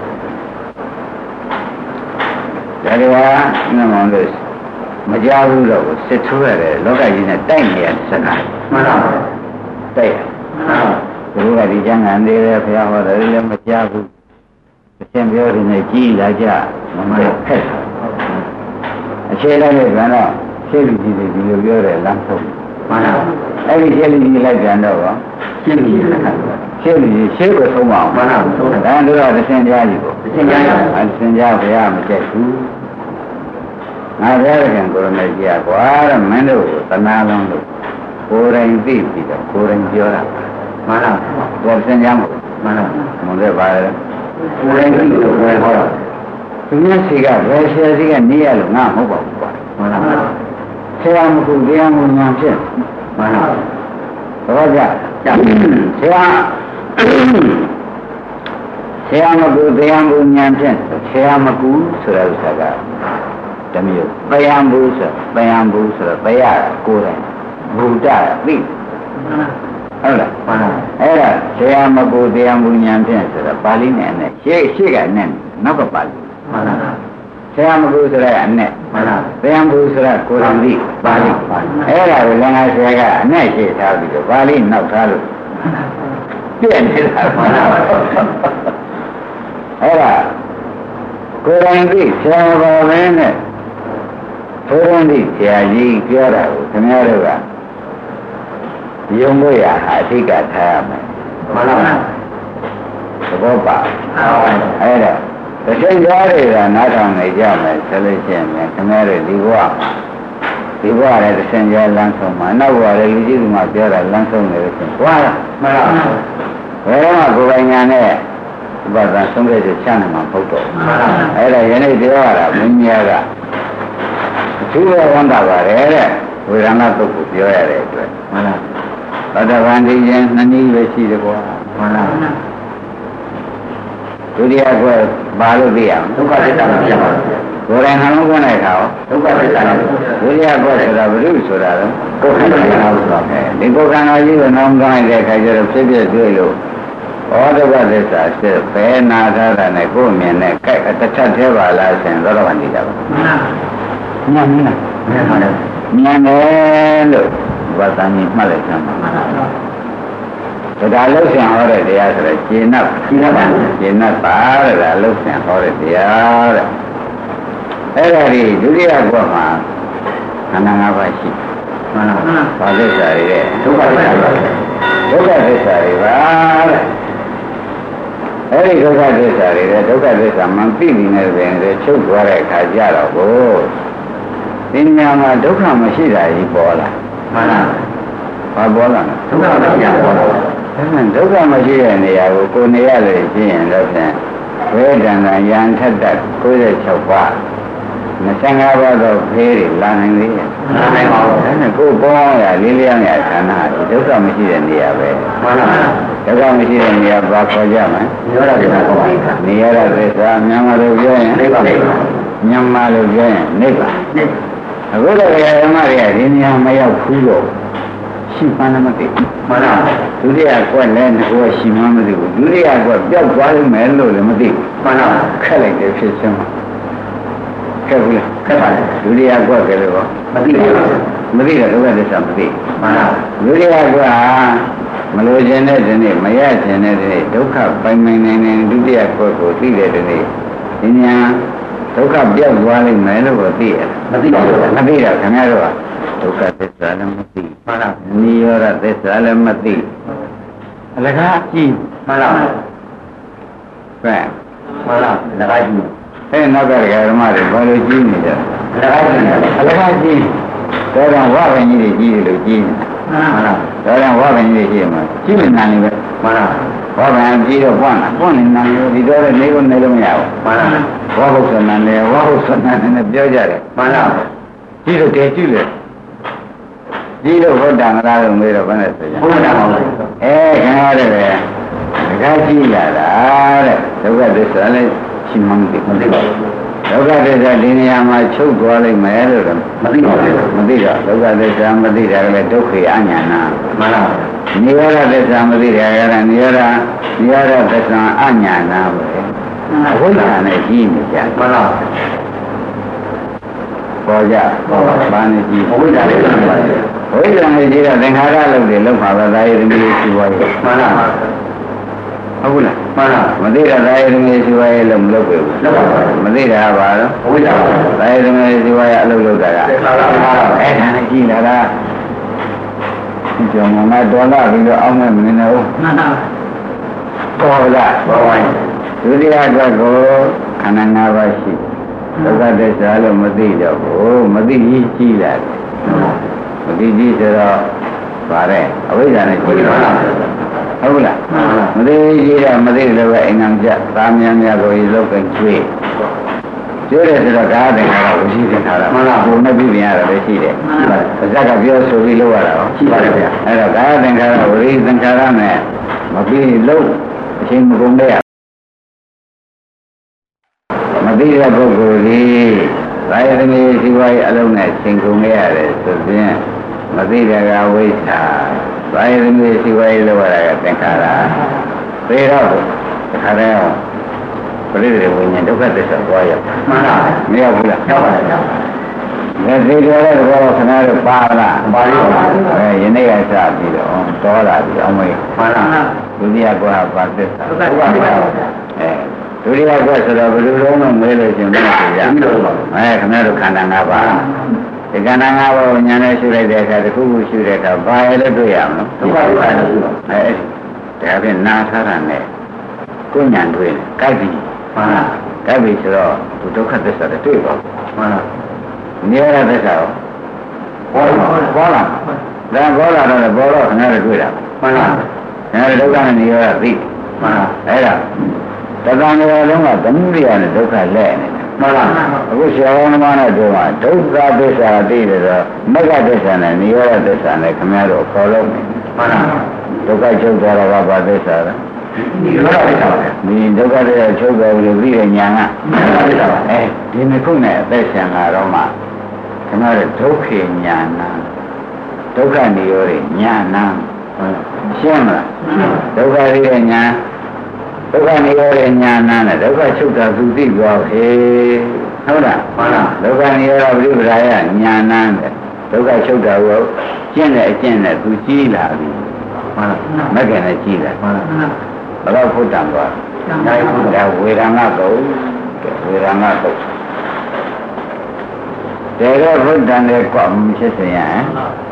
Speaker 2: တွေကနမောလို့မကြားဘူးတော့စစ်ထိုးရတယ်လောကကြီးနဲ့တိုက်နေရစကားမှန်ပါပါတိုက်ရမှန်ပါသူကဒီကျမ်းဂန်လေးလည်းဘုရားဟောတယ်လည်းမကြားဘူးအရှင်ပြောတယ်နဲ့ကြီးလာကြမမခက်အခြေလိုက်လို့ပြန်တော့ရှင်းလူကြီးတွေဒီလိုပြောတယ်လမ်းဆုံးမှန်ပါအဲ့ဒီရှင်းလူကြီးလိုက်ပြန်တော့ရှင်းလူကြီးရှင်းလူကြီးရှင်းကိုဆုံးမအောင်မှန်ပါဆုံးတယ်ဒါတော့သင်ကြားကြီးကိုသင်ကြားသင်ကြားဘုရားမကြိုက်ဘူးငါဘုရားခင်ကိုရမေကြီးကွာတဲ့မင်းတို့ကိုတနာလုံးလို့ကိုယ်တိုင်သိပြီးတော့ကိုယ်တိုင်ပြောတာမှန်လားဘောသင်ကြားမှာမှန်လားမလို့ပါလေကိုယ်တိုင်သိလို့ဘယ်ဟောတာသူများစီကဘယ်ဆရာစီကနေရလို့ငါမဟုတ်ပါဘူးကွာမှန်လားဆရာမကူတရားမညာဖြစ်မှန်လားတော့ကြဆရာမကူတရားမညာဖြစ်ဆရာမကူဆိုတဲ့ဥစ္စာကတမျိုးတရားဘူးဆိုတရားဘူးဆိုတော့တရားကိုယ်တိုင်ဘုဒ္ဓသိဟုတ်လားမှန်ပါအဲ့ဒါဆရာမကူတရားမညာဖြစ်ဆိုတော့ပါဠိနဲ့နဲ့ရှေ့ကနဲ့နောက်ကပါဠိမှန်ပါဆရာမကူဆိုတဲ့အနဲ့မှန်ပါတရားဘူးဆိုတော့ကိုယ်တိုင်သိပါဠိအဲ့ဒါကိုလည်းငါဆရာကအနဲ့ရှေ့ထားပြီးတော့ပါဠိနောက်ထားလို့ပြည့်နေတာမှန်ပါအဲ့ဒါကိုယ်တိုင်သိဆရာဘာပဲနဲ့ကိုယ်တိုင်သိဆရာကြီးပြောတာကိုခင်ဗျားတို့ကယုံလို့ရအဓိကထားရမယ်မှန်ပါပါသဘောပါအဲ့ဒါတချို့ကြားတွေကနားထောင်နေကြမယ်ဆိုလို့ရှိရင်ခင်ဗျားတို့ဒီဘဝလည်းတဆင်ကြားလမ်းဆုံးမှာနောက်ဘဝလည်းလူကြီးကမှပြောတာလမ်းဆုံးနေလို့ရှိရင်ဘွားမှန်ပါဘယ်တော့မှကိုယ်ပိုင်ညာနဲ့ဘာသာဆုံးဖြတ်ချက်ချနိုင်မှာမဟုတ်တော့အဲ့ဒါယနေ့ပြောရတာမင်းများကအထူးဝန္တာပါတယ်တဲ့ဝေဒနာတုတ်ကိုပြောရတဲ့အတွက်မှန်လားသတ္တဗန္တိရင်နှစ်နည်းပဲရှိတယ်ကွာမှန်လားဒုတိယကဘာလို့သိရမလဲဒုက္ခသစ္စာကိုသိရပါဘူးကိုယ်တိုင်နှလုံးသွင်းတဲ့အခါဒုက္ခသစ္စာကိုဒုတိယကဆိုတာဘုရုဆိုတာတော့ကိုယ်ခန္ဓာကိုဆိုတော့ဒီကိုယ်ခန္ဓာကြီးကိုနှောင်းသွင်းတဲ့အခါကျတော့ဖြစ်ဖြစ်တွေ့လို့ဩဒုက္ခသစ္စာဖြစ်ဘယ်နာထားတာနဲ့ကိုယ်မြင်နဲ့ကြိုက်တစ်ချက်သေးပါလားဆိုရင်သောတာပန်နေတာပါမှန်ပါမှန်ပါမြင်တယ်လို့ဘာသာမြင်မှတ်လိုက်စမ်းပါဒါလို့ဆင်ဟောတဲ့တရားဆိုတော့ရှင်း납ပါတဲ့ဒါလို့ဆင်ဟောတဲ့တရားတဲ့အဲ့ဒါဒီဒုတိယဘုမှာခန္ဓာ၅ပါးရှိမှန်လားဘာသစ္စာတွေတဲ့ဒုက္ခသစ္စာပါဒုက္ခသစ္စာတွေပါတဲ့အဲ့ဒီဒုက္ခသစ္စာတွေတဲ့ဒုက္ခသစ္စာမှန်သိနေတဲ့ပင်တွေချုပ်သွားတဲ့အခါကျတော့ကိုဒီညမှာဒုက္ခမရှိတာကြီးပေါ်လာမှန်လားဘာပေါ်လာလဲဒုက္ခမရှိတာပေါ်လာဒုက္ခမရှိတဲ့နေရာကိုကိုနေရလို့ရှိရင်တော့ဖြင့်ဝေဒနာယံထက်တ96ပါး25ပါးသောဖေးတွေလာနိုင်သေးတယ်။လာနိုင်ပါဘူး။ဒါနဲ့ကိုယ်ပေါင်းရလေးလျောင်းရဌာနဒုက္ခမရှိတဲ့နေရာပဲ။မှန်ပါပါ။ဒုက္ခမရှိတဲ့နေရာဘာခေါ်ကြမလဲ။နိရောဓသစ္စာခေါ်ပါဘူး။နိရောဓသစ္စာမြန်မာလိုပြောရင်နိဗ္ဗာန်။မြန်မာလိုပြောရင်နိဗ္ဗာန်။အခုတော့ဓမ္မတွေကဒီနေရာမရောက်ဘူးလို့ရှိမှန်းမသိဘူး။မှန်ပါပါ။ဒုတိယကွက်လည်းကိုယ်ရှိမှန်းမသိဘူး။ဒုတိယကွက်ပျောက်သွားလိမ့်မယ်လို့လည်းမသိဘူး။မှန်ပါပါ။ခက်လိုက်တယ်ဖြစ်စမ်းခက်ဘူးလားခက်ပါလေဒုတိယကွက်ကလေးကောမသိဘူးမသိတဲ့ဒုက္ခသစ္စာမသိမှန်ပါဒုတိယကွက်မလိုချင်တဲ့ဒီနေ့မရချင်တဲ့ဒီနေ့ဒုက္ခပိုင်ပိုင်နေဒုတိယကွက်ကိုသိတဲ့ဒီနေ့ဒီညာဒုက္ခပြောက်သွားလိမ့်မယ်လို့သိရမသိပါဘူးမသိတာခင်ဗျားတို့ကဒုက္ခသစ္စာလည်းမသိမှန်ပါနိရောဓသစ္စာလည်းမသိအလကားကြည့်မှန်လားပဲမှန်လားအလကားကြည့်အဲ့နောက်ကဓမ္မတွေဘာလို့ကြီးနေကြလဲအလကားကြီးဒါကြောင့်ဝါပင်ကြီးတွေကြီးတယ်လို့ကြီးနေမှန်လားဒါကြောင့်ဝါပင်ကြီးတွေကြီးမှာကြီးနေတယ်ပဲမှန်လားဝါပင်ကြီးတော့ပွန့်နေတယ်ဒီတော့လည်းနေလို့မရဘူးမှန်လားဝါဟုတ်ဆန္ဒနဲ့ဝါဟုတ်ဆန္ဒနဲ့ပြောကြတယ်မှန်လားကြီးလို့တည်ကြည့်လေကြီးလို့ဟုတ်တာငါတို့မေးတော့ဘယ်နဲ့ဆိုကြဟုတ်တာပါခင်ဗျားတဲ့တခါကြီးလာတာတဲ့ဒုက္ခသစ္စာလည်းရှိမှမသိပါဘူးဒုက္ခသစ္စာဒီနေရာမှာချုပ်သွားလိမ့်မယ်လို့တော့မသိပါဘူးမသိတော့ဒုက္ခသစ္စာမသိတာကလည်းဒုက္ခအညာနာမှန်လားနိရောဓသစ္စာမသိတာကလည်းနိရောဓသစ္စာအညာနာပဲအဝိဇ္ဇာနဲ့ကြီးနေကြမှန်လားပေါ်ကြဘာနဲ့ကြီးအဝိဇ္ဇာနဲ့ကြီးပါဝိဇ္ဇာနဲ့ကြီးတော့သင်္ခါရလုပ်တယ်လောက်ပါပဲဒါရည်သမီးရှိပါရဲ့မှန်ပါဟုတ်ဘူးလားမှန်ပါမသိတာဒါရည်သမီးရှိပါရဲ့လို့မလုပ်ဘူးမသိတာပါတော့ဝိဇ္ဇာဒါရည်သမီးရှိပါရဲ့အလုပ်လုပ်တာကအဲ့ဒါနဲ့ကြည့်လာတာကျော်မတော်လာပြီးတော့အောင်းမဲ့မနေနဲ့ဟုတ်မှန်ပါပေါ်လာပေါ်ဝင်ဒုတိယအတွက်ကိုခန္ဓာ၅ပါးရှိဒုက္ခသစ္စာလို့မသိတော့ဘူးမသိကြီးကြည့်လာတယ်မသိကြီးဆိုတော့ဗါတဲ့အဝိဇ္ဇာနဲ့ကြည့်တော့ဟုတ်လားမသိကြီးတော့မသိလို့ပဲအိမ်အောင်ကြသားများများကိုရေလုတ်ကကျွေးကျွေးတယ်ဆိုတော့ဒါသင်္ခါရဝိရှိသင်္ခါရမှန်လားဘုံမပြီးပြန်ရတယ်ပဲရှိတယ်မှန်ပါပါဇက်ကပြောဆိုပြီးလုပ်ရတာရောရှိပါတယ်ဗျာအဲ့တော့ဒါသင်္ခါရဝိသင်္ခါရနဲ့မပြီးလို့အချိန်မကုန်တဲ့မသိတဲ့ပုဂ္ဂိုလ်ကြီးဒါရသမီးစီဝါရေးအလုံးနဲ့ချိန်ကုန်ခဲ့ရတယ်ဆိုရင်မသိတဲ့ကဝိသ္ဇာဒါရသမီးစီဝါရေးလောက်ရတာကသင်္ခါရသေတော့သခါတည်းပရိသေဝိညာဉ်ဒုက္ခသစ္စာသွားရောက်မှန်လားမရောက်ဘူးလားရောက်ပါတယ်ရောက်ပါတယ်ဒီတော်တဲ့ဘောခဏတော့ပါလားပါလိမ့်ပါယနေ့ကစပြီးတော့တော်လာပြီအောင်မေးမှန်လားဒုတိယကောပါသစ္စာဒုက္ခသစ္စာဒုတိယကဆိုတော့ဘယ်လိုလုံးမမဲလို့ရှင်မသိကြခင်ဗျားတို့ခန္ဓာ၅ပါးဒီခန္ဓာ၅ပါးကိုညာနဲ့ရှုလိုက်တဲ့အခါတစ်ခုခုရှုတဲ့အခါဘာလဲလို့တွေ့ရမလို့ဒုက္ခဒုက္ခလို့ရှုတော့ဒါဖြင့်နာထားတာနဲ့ကိုညာတွေ့တယ်ကြိုက်ပြီမှန်လားကြိုက်ပြီဆိုတော့သူဒုက္ခသစ္စာတွေတွေ့ပါမှန်လားနိရောဓသစ္စာရောပေါ်လာဒါပေါ်လာတော့ပေါ်တော့ခင်ဗျားတို့တွေ့တာမှန်လားခင်ဗျားတို့ဒုက္ခနဲ့နိရောဓသိမှန်လားအဲ့ဒါတဏှာနေရာလုံးကသမုဒိယနဲ့ဒုက္ခလဲနေတယ်မှန်လားအခုဆရာတော်ကလည်းပြောမှာဒုက္ခသစ္စာသိတယ်ဆိုမဂ္ဂသစ္စာနဲ့နိရောဓသစ္စာနဲ့ခင်ဗျားတို့ခေါ်လို့နေမှန်လားဒုက္ခချုပ်သွားတာကဘာသစ္စာလဲနိရောဓသစ္စာပဲဒီဒုက္ခသစ္စာချုပ်သွားပြီပြီးတဲ့ညာကသစ္စာပါအဲဒီနှစ်ခုနဲ့အသက်ရှင်လာတော့မှခင်ဗျားတို့ဒုက္ခညာနာဒုက္ခနိရောဓညာနာရှင်းမလားဒုက္ခရဲ့ညာဒုက္ခနိရောဓညာနာနဲ့ဒုက္ခချုပ်တာသူသိသွားပြီဟုတ်လားမှန်လားဒုက္ခနိရောဓပရိပဒါယညာနာနဲ့ဒုက္ခချုပ်တာကိုကျင့်တဲ့အကျင့်နဲ့သူကြီးလာပြီမှန်လားမကင်နဲ့ကြီးလာမှန်လားဘယ်တော့ဖို့တန်သွားဒါဝေဒနာကုတ်ဝေဒနာကုတ်တေရဘုဒ္ဓံရဲ့ကွာဖြစ်စေရန်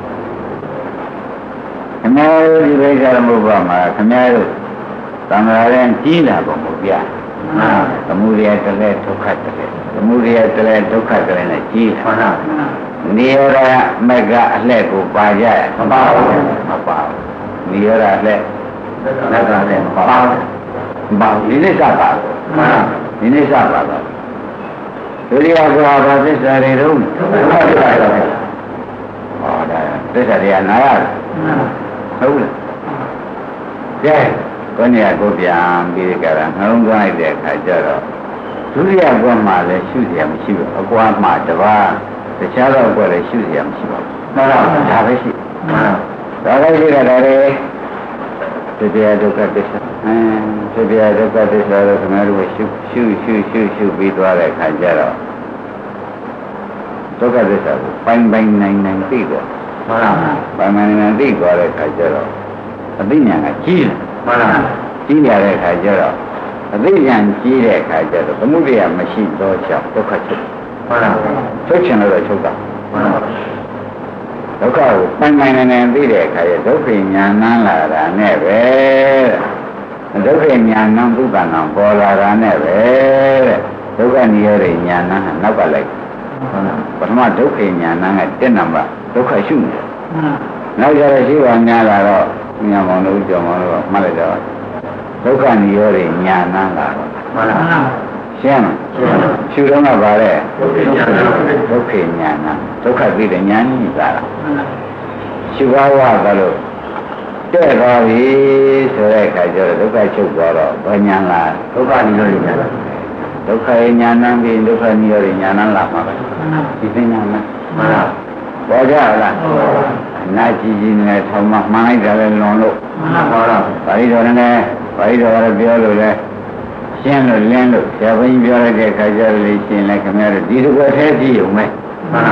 Speaker 2: ခမောဒီဘိက္ခရမုပ္ပါမှာခမေတို့သံဃာရင်ကြီးလာပုံကိုပြသမုဒယတလဲဒုက္ခတလဲသမုဒယတလဲဒုက္ခတလဲနဲ့ကြီးလာနိရောဓမဂ္ဂအလှဲ့ကိုပါကြရမပါဘူးမပါဘူးနိရောဓအလှဲ့မဂ္ဂအလှဲ့မပါဘူးဘာဒီနေ့စပါဒီနေ့စပါတော့ဒုတိယကဘာသစ္စာတွေတော့ဒုက္ခသစ္စာတွေဟောဒါသစ္စာတွေကနာရဟုတ်လားကဲကိုနေရာကိုပြန်ပြီးကြတာနှလုံးသွင်းလိုက်တဲ့အခါကျတော့ဒုတိယဘဝမှာလည်းရှုเสียမရှိဘူးအကွာမှာတပါးတခြားတော့ဘဝလည်းရှုเสียမရှိပါဘူးမှန်လားဒါပဲရှိမှန်ဒါပဲရှိတာလေဒီတရားဒုက္ခသစ္စာဒီတရားဒုက္ခသစ္စာတော့ခင်ဗျားတို့ရှုပြီးသွားတဲ့အခါကျတော့ဒုက္ခသစ္စာကိုပိုင်နိုင်သိတော့မှန်လားပိုင်နိုင်သိသွားတဲ့အခါကျတော့အသိဉာဏ်ကကြီးတယ်မှန်လားကြီးရတဲ့အခါကျတော့အသိဉာဏ်ကြီးတဲ့အခါကျတော့သမုဒိယမရှိတော့ကြောင့်ဒုက္ခချုပ်မှန်လားချုပ်ချင်လို့ချုပ်တာမှန်လားဒုက္ခကိုပိုင်နိုင်သိတဲ့အခါကျဒုက္ခဉာဏ်နန်းလာတာနဲ့ပဲဒုက္ခဉာဏ်နန်းဘုဒ္ဓနာပေါ်လာတာနဲ့ပဲဒုက္ခနိရောဓဉာဏ်နန်းကနောက်ကလိုက်မှန်လားပထမဒုက္ခဉာဏ်နန်းကတက်နံပါတ်ဒုက္ခရှုနေနောက်ကြရရှိပါများလာတော့ညမောင်တို့ကြောင်မောင်တို့မှတ်လိုက်တော့ဒုက္ခနိရောဓညာနာလာတော့မှန်လားရှင်းရှုတော့ကပါလေဒုက္ခညာနာဒုက္ခသိတဲ့ညာကြီးလာတာရှုပါဝါကလို့တဲ့သွားပြီဆိုတဲ့အခါကျတော့ဒုက္ခချုပ်သွားတော့ဘာညာလာဒုက္ခနိရောဓညာဒုက္ခညာနာပြီးဒုက္ခနိရောဓညာနာလာမှာပဲဒီသိညာနာမှန်လားပေါ်ကြလားနာကြည့်နေထောင်မှမှန်လိုက်တယ်လွန်လို့မှန်ပါလားဘာလို့တော့လဲဘာလို့တော့ပြောလို့လဲရှင်းလို့လင်းလို့ဆရာဘုန်းကြီးပြောလိုက်တဲ့အခါကျတော့လေရှင်းလိုက်ခင်ဗျားတို့ဒီလိုပဲထဲကြည့်ုံပဲမှန်ပါ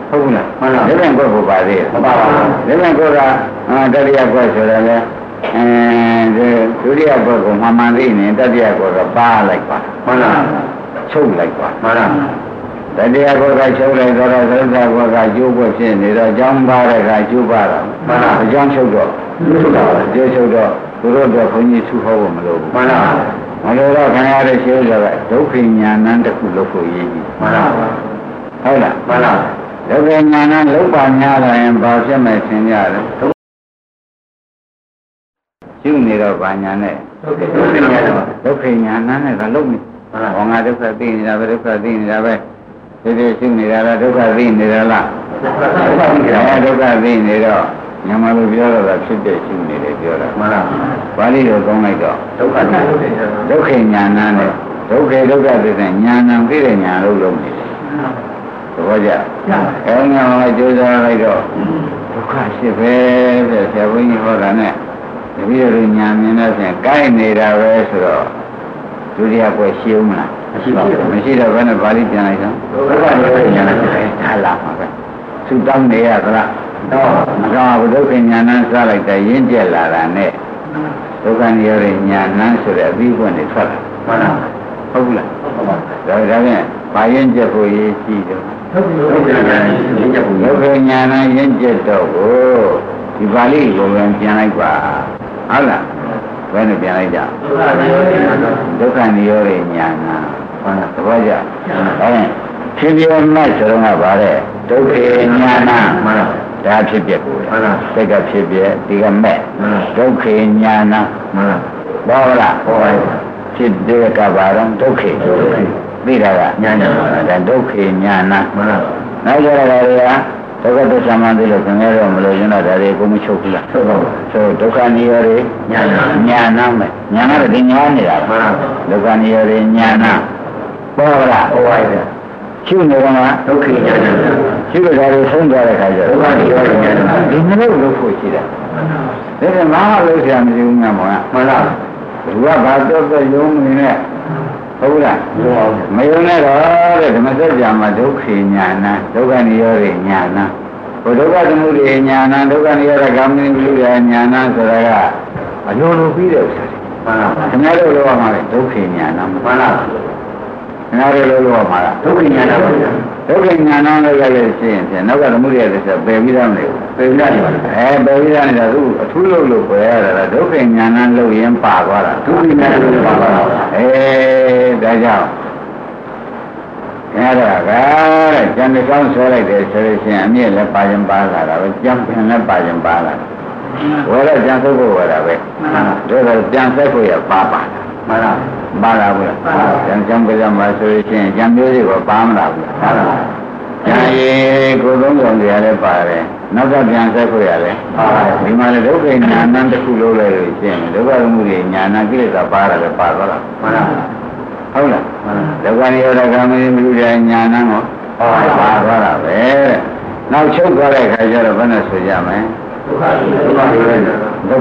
Speaker 2: ဟုတ်လားမှန်လားလက်ပြန်ကွက်ကိုပါသေးတယ်မပါပါဘူးလက်ပြန်ကွက်ကတတိယကွက်ဆိုတော့လေဒုတိယကွက်ကိုမှန်သိနေတတိယကွက်ကပါလိုက်ပါမှန်လားချုပ်လိုက်ပါမှန်လားတတိယကွက်ကချုပ်လိုက်တော့သုဒ္ဓကွက်ကကျိုးကွက်ဖြစ်နေတော့အကြောင်းပါတဲ့ကကျိုးပါတော့မှန်လားအကြောင်းချုပ်တော့ချုပ်တော့ကျိုးချုပ်တော့သူတို့တော့ခွန်ကြီးသူ့ဟောဖို့မလိုဘူးမှန်လားမလိုတော့ခင်ဗျားတို့ရှင်းကြတော့ဒုက္ခဉာဏ်နဲ့တခုလို့ဖို့ရည်ကြီးမှန်လားဟုတ်လားမှန်လားဒုက္ခဉာဏ်နဲ့လုံးပါများလာရင်ဘာဖြစ်မဲ့သင်ကြလဲရှုနေတော့ဘာညာနဲ့ဒုက္ခဉာဏ်နဲ့ကလုံးနေဟောငါဒုက္ခသိနေတာပဲဒုက္ခသိနေတာပဲဒီရှုနေတာလားဒုက္ခသိနေတာလားဒုက္ခသိနေတော့ညမလိုပြောတော့ဖြစ်တဲ့ရှုနေတယ်ပြောတာမှန်လားပါဠိလိုကောင်းလိုက်တော့ဒုက္ခဉာဏ်နဲ့ဒုက္ခသစ္စာဉာဏ်သိတဲ့ဉာဏ်လို့လုံးနေတယ်သဘောကျအဲငါမှကြိုးစားလိုက်တော့ဒုက္ခရှိပဲတဲ့ဆရာဘုန်းကြီးဟောတာနဲ့တပည့်တော်ညာမြင်တော့ဖြင့်ကိုက်နေတာပဲဆိုတော့ဒုတိယပွဲရှိဦးမလားမရှိပါဘူးမရှိတော့ဘယ်နဲ့ပါဠိပြန်လိုက်တော့ဒုက္ခဉာဏ်နဲ့ထားလာမှာပဲသူတောင်းနေရသလားတော့မကောင်းဘူးဒုက္ခဉာဏ်နဲ့စလိုက်တဲ့ရင်းကျက်လာတာနဲ့ဒုက္ခဉာဏ်ရဲ့ဉာဏ်နဲ့ဆိုတဲ့အပြီးပွင့်နေထွက်လာမှန်လားဟုတ်လားဟုတ်ပါဘူးဒါဖြင့်ဘာရင်းကျက်ဖို့ရေးကြည့်တော့ဒုက္ခဉာဏ်နဲ့ရင်းကျက်ဖို့ဒုက္ခဉာဏ်နဲ့ရင်းကျက်တော့ကိုဒီပါဠိကိုပြန်ပြန်လိုက်ပါဟုတ်လားဘယ်နဲ့ပြန်လိုက်ကြဒုက္ခនិရောဓဉာဏ်နာဟုတ်လားသဘောကျအဲဖြစ်ပြမှတ်ဆိုတော့ကဗါတဲ့ဒုက္ခဉာဏ်နာမှန်လားဒါဖြစ်ပြကိုမှန်လားစိတ်ကဖြစ်ပြဒီကမဲ့ဒုက္ခဉာဏ်နာမှန်လားဘောလားဟောဖြစ်တဲ့ကဘာတော့ဒုက္ခသိတာကဉာဏ်ဒါဒုက္ခဉာဏ်နာမှန်လားနောက်ကြရတာတွေကဒုက္ခသစ္စာမှန်တယ်လို့ခင်ဗျားတို့မလို့ရင်တော့ဒါတွေကိုမချုပ်ဘူးလားဟုတ်ပါဘူးဆိုဒုက္ခនិရောဓဉာဏ်နာမဲ့ဉာဏ်ကဒီညာနေတာမှန်ပါဒုက္ခនិရောဓဉာဏ်နာပေါ်လားဟောပါရဲ့ရှုနေတော့ကဒုက္ခဉာဏ်နာရှုလို့ဒါတွေဆုံးသွားတဲ့ခါကျဒုက္ခនិရောဓဉာဏ်နာဒီမျိုးလို့ဖို့ရှိတာဒါကဘာမှလို့ဆရာမရှိဘူးများပေါ့မှန်လားသူကဘာတော့ရုံးနေနဲ့ဟုတ်လားမယုံနဲ့တော့တဲ့ဓမ္မစကြာမှာဒုက္ခဉာဏ်နာဒုက္ခនិရောဓဉာဏ်နာဘုဒ္ဓကသမုဒိဉာဏ်နာဒုက္ခនិရောဓဂามနိဝိရိယဉာဏ်နာဆိုတာကအလိုလိုပြီးတဲ့ဥစ္စာတွေမှန်လားခင်ဗျားတို့လိုရမှာလေဒုက္ခဉာဏ်နာမှန်လားခင်ဗျားတို့လိုရမှာလားဒုက္ခဉာဏ်နာပါဗျာဒုက္ခဉာဏ်နာလို့ရလို့ရှိရင်ဖြင့်နောက်ကသမုဒိယသစ္စာပယ်ပြီးသားမလို့ပယ်ပြီးသားနေပါလားပယ်ပြီးသားနေတာသူအထူးလို့ပယ်ရတာဒုက္ခဉာဏ်နာလို့ရင်ပါသွားတာဒုက္ခဉာဏ်လို့ပါသွားတာဒါကြောင့်အဲ့ဒါကတဲ့ကျန်တဲ့ကောင်းဆွဲလိုက်တယ်ဆိုလို့ရှိရင်အမြင့်လည်းပါရင်ပါလာတာပဲကျန်ပြန်လည်းပါရင်ပါလာဝဲတော့ကျန်ဆုပ်ဖို့ဝဲတာပဲတို့တော့ကျန်ဆက်ဖို့ရပါပါမှန်လားပါလာဘူးလားကျန်ကြကြမှာဆိုလို့ရှိရင်ကျန်မျိုးတွေကပါမလာဘူးလားကျန်ရေကိုယ်သုံးဆောင်ကြရလဲပါတယ်နောက်ကပြန်ဆက်ဖို့ရလဲပါတယ်ဒီမှာလည်းဒုက္ခဉာဏ်တစ်ခုလို့လိုက်လို့ရှိရင်ဒုက္ခမှုတွေဉာဏ်ကိလေသာပါတာလည်းပါသွားတာမှန်လားဟုတ်လားဒုက္ခនិရောဓဂามနိဝိရိယဉာဏ်ကိုပါသွားတာပဲနောက်ချုပ်သွားတဲ့ခါကျတော့ဘယ်နဲ့ဆိုကြမလဲဒုက္ခនិရောဓဉာဏ်ပြီးတာ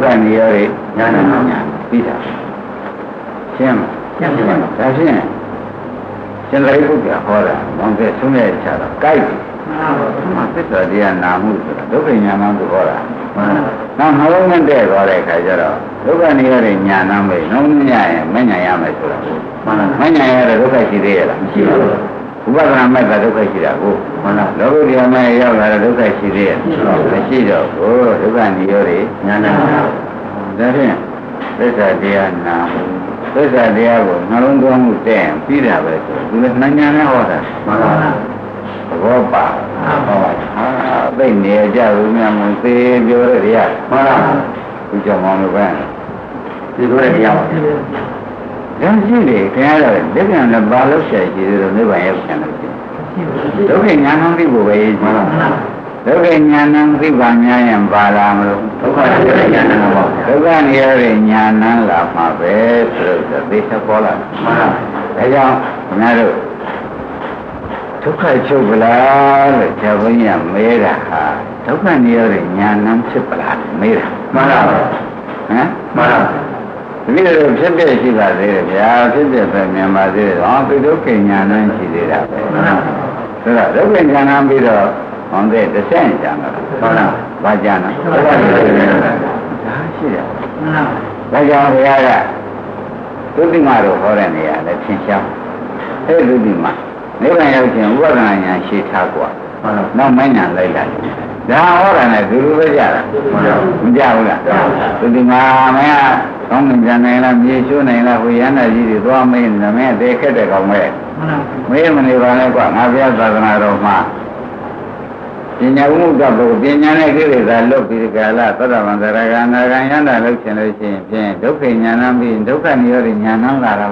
Speaker 2: ရှင်းမလားဒါဖြင့်ရှင်သာရိပုတ္တရာဟောတာဘောင်ကဆုံးရဲ့ချတာကြိုက်မှသစ္စာတရားနာမှုဆိုတာဒုက္ခဉာဏ်မှဟောတာနောက်နှလုံးနဲ့တဲ့သွားတဲ့ခါကျတော့ဒုက္ခនិရောဓဉာဏ်ပဲနှလုံးညရင်မဉဏ်ရမယ်ဆိုတာမဉဏ်ရတဲ့ဒုက္ခရှိသေးရဲ့လားမရှိဘူးဥပဒနာမဲ့ဒုက္ခရှိတာကိုမှန်လားလောကုတ္တရာမဲ့ရောက်လာတဲ့ဒုက္ခရှိသေးရဲ့မရှိတော့ဘူးဒုက္ခនិရောဓဉာဏ်ဒါဖြင့်သစ္စာတရားနာမှုသစ္စာတရားကိုနှလုံးသွင်းမှုတဲ့ပြီးတာပဲဆိုသူလည်းနှဉာဏ်နဲ့ဟောတာမှန်လားသဘောပါဟောသိနေကြဘူးများမသိပြောရတဲ့တရားမှန်လားဘုရားမောင်လိုပဲဒီလိုလည်းတရားပါဒါရှိလေခင်ဗျားတို့လက်ပြန်လည်းပါလို့ရှိရှိသေးတယ်နိဗ္ဗာန်ရောက်ပြန်လို့ရှိဒုက္ခဉာဏ်နှောင်းသိဖို့ပဲမှန်လားဒုက္ခဉာဏ်သိပါများရင်ပါလာမလို့ဒုက္ခဉာဏ်ပါဒုက္ခនិရောဓဉာဏ်လာမှာပဲဆိုတော့သိချက်ပေါ်လာမှန်လားဒါကြောင့်ခင်ဗျားတို့ဒုက္ခချုပ်ပလားလို့ဇာဘုန်းကြီးမေးတာဟာဒုက္ခនិရောဓဉာဏ်ဖြစ်ပလားမေးတာမှန်လားဟမ်မှန်လားဒီလိုဖြစ်ပြရှိပါသေးတယ်ဗျာဖြစ်ပြပဲမြန်မာသေးတယ်ဟောဒုက္ခဉာဏ်ရှိသေးတာပဲမှန်လားဆိုတော့ဒုက္ခဉာဏ်ပြီးတော့ on the descent. Vajana. Vajana. Tudimaro Horania, let's see. Hey, Dudima. Never have seen what I am. She talk. No man like that. Now, and I do the Java. Tudima, only Janela, Yeshua, we energy, the one in the man, they get it away. Women, if I have Roma. In your move up, in your negative, I look at the Gala, but I'm the Ragana, looks in the same, Dokin Yanami, Dokan, you're in Yanala.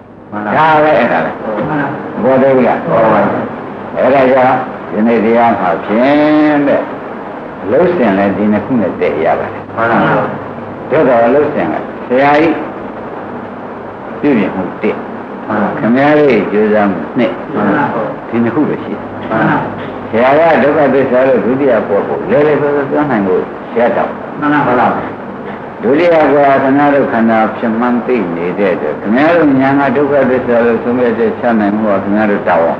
Speaker 2: What do we got? In the idea of change, losing it in a good day. Just a losing it. Say, I do it who did. Come here, use them, Nick, in the Hoosier. Say, I look at this other video for let it go, shut up. Julia was another kind of shamanti needed. Come here, Yana, look at this other somebody, Shaman was another tower.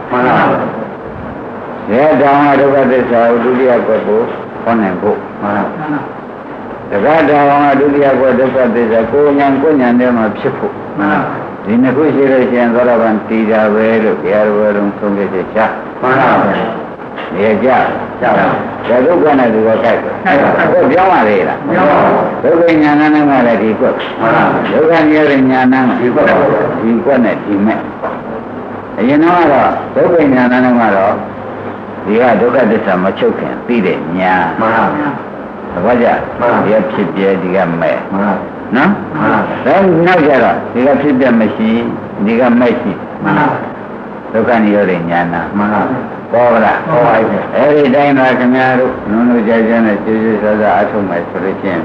Speaker 2: Yeah, down I look at this, Julia Gobo, on and book. The guy down I look at this, go and them of Chipu. The negotiations are of Antida, where the air were on some get a shot. Yeah, the look on at the water. Oh, Yamarela. Looking at an animal, he got. Look at your in Yanan, he got it, he met. You know, looking at an animal. Yeah, look at this, I'm a choking, beat it, yeah. What ya? You have to be a man. No? Then, no, you have to be a machine, dig a machine. Look at your in Yana. Every day, I can have no judgment as Jesus as I told my solution.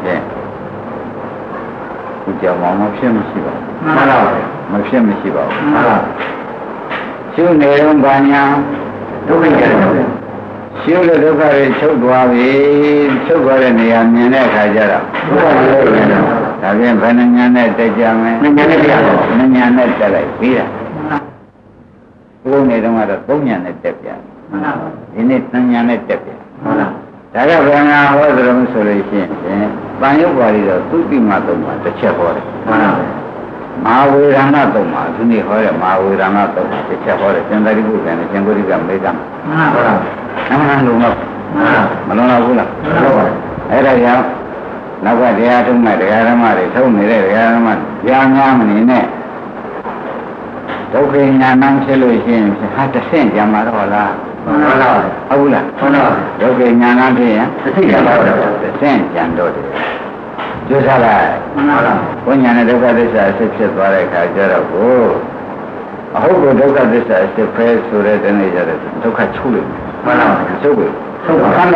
Speaker 2: Which are one of Shemshiba. Soon, they don't buy now. Shoot the look so guavi, so good in the Amina Hajara. Again, Vanana, the German, Nana, Tele, only the mother, Bunyan at Tepia. In it, Nana Tepia. Taravana was the solution. By your body, the two Matoma, the Chapor. Maui Ranatoma, Tuni Hora, Maui Ranatoma, the Chapor, and the good and the Janguriga Megam. Malona Gula. Era now they are to my Yaramari, told me that Yaraman, young Yaman in there. Talking Yaman solutions had to send Yamarola. Aula. Talking Yanan here, the send Yandoti. Just when you look at this as a chip or a Kajara, I hope you look at this as a prayer to read an agent. Look at Chulu. So good. And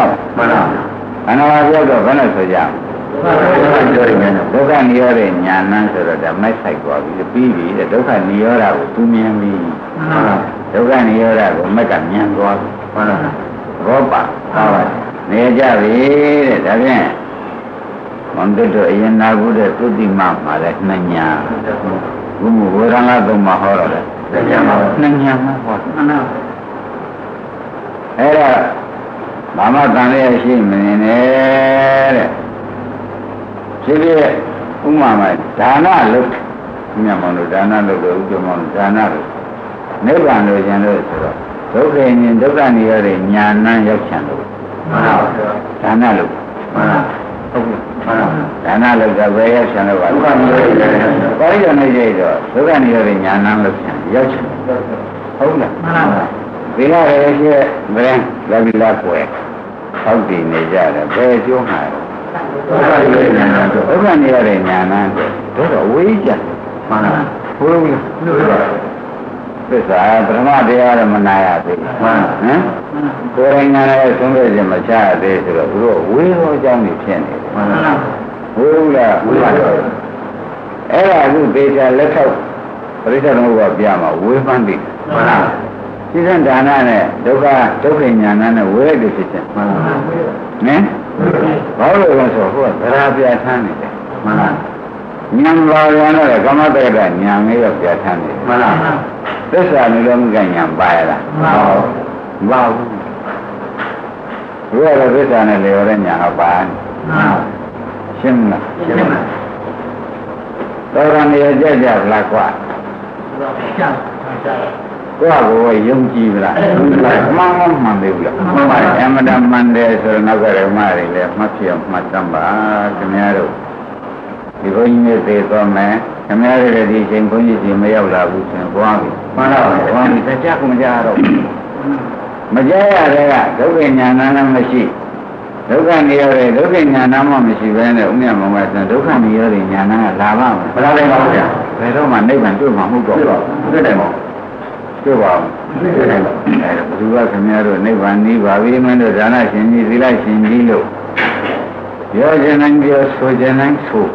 Speaker 2: I was a Venezuela. Look at near in Yanan, so that the Mexico, the baby, the look at near to me and me. Look at near will make a young god. Roba. Near Javi, again. On the Yanabuda to the Mama, like Nanya. Who were another Mahora. Nanya. Era Mama Tania Shim in air. Sibir Umama, Dana look. Yamano Dana look, Dana. Never under generous. Okay, in Dogani or in Yana Yakshan. Dana look. Dana look the way of Shanova. Why don't you do? Dogani or in Yana Yakshan. Hold on. We are here, Brand, Lavilla Quack. How do you measure? Where's your hand? Open here in Yana. Go away, just. This I Brahma, they are a Manaya. Going on a somebody in Macha, they go, we will join the chin. Ella, they are let out. Return over Biama, we find it. Isn't Dana, Doga, Yana, where the kitchen? All of us are what? Rabia Tani. Young Loriana, come up there, and young Yatani. This is a little Ganyam Baila. Wow. ဘုရားသစ္စာနဲ့လျော်တဲ့ညာပါရှင်းမလားရှင်းပါတော်ရနေကြကြလားကွာကိုယ့်ကိုယ်ယုံကြည်ဗလားမှန်မှန်သေးဘူးလားမှန်ပါအမှန်တမ်းမှန်တယ်ဆိုတော့နောက်ကရမတွေလည်းမှတ်ပြမှတ်တမ်းပါခင်ဗျားတို့ဒီဘုန်းကြီးတွေသိသွားမယ်ခင်ဗျားတို့လည်းဒီချိန်ဘုန်းကြီးကြီးမရောက်လာဘူးဆိုရင်ဘွားပြီမှန်တော့ဘွားပြီတရားကမကြတော့မကြရတဲ့ကဒုက္ခဉာဏ်လည်းမရှိဒုက္ခနေရတဲ့ဒုက္ခဉာဏ်မှမရှိဘဲနဲ့ဥမြတ်မောင်မဆန်ဒုက္ခနေရတဲ့ဉာဏ်ကလာပါ့မလားပါဘူးဗျာဘယ်တော့မှနိဗ္ဗာန်တွေ့မှာမဟုတ်တော့ဘူးတွေ့တယ်မို့တွေ့ပါဘူးတွေ့တယ်အဲဘုရားခင်ဗျားတို့နိဗ္ဗာန်ဤပါပြီမင်းတို့ဒါနရှင်ကြီးသီလရှင်ကြီးလို့ပြောခြင်းတိုင်းပြောဆိုခြင်းတိုင်းဆို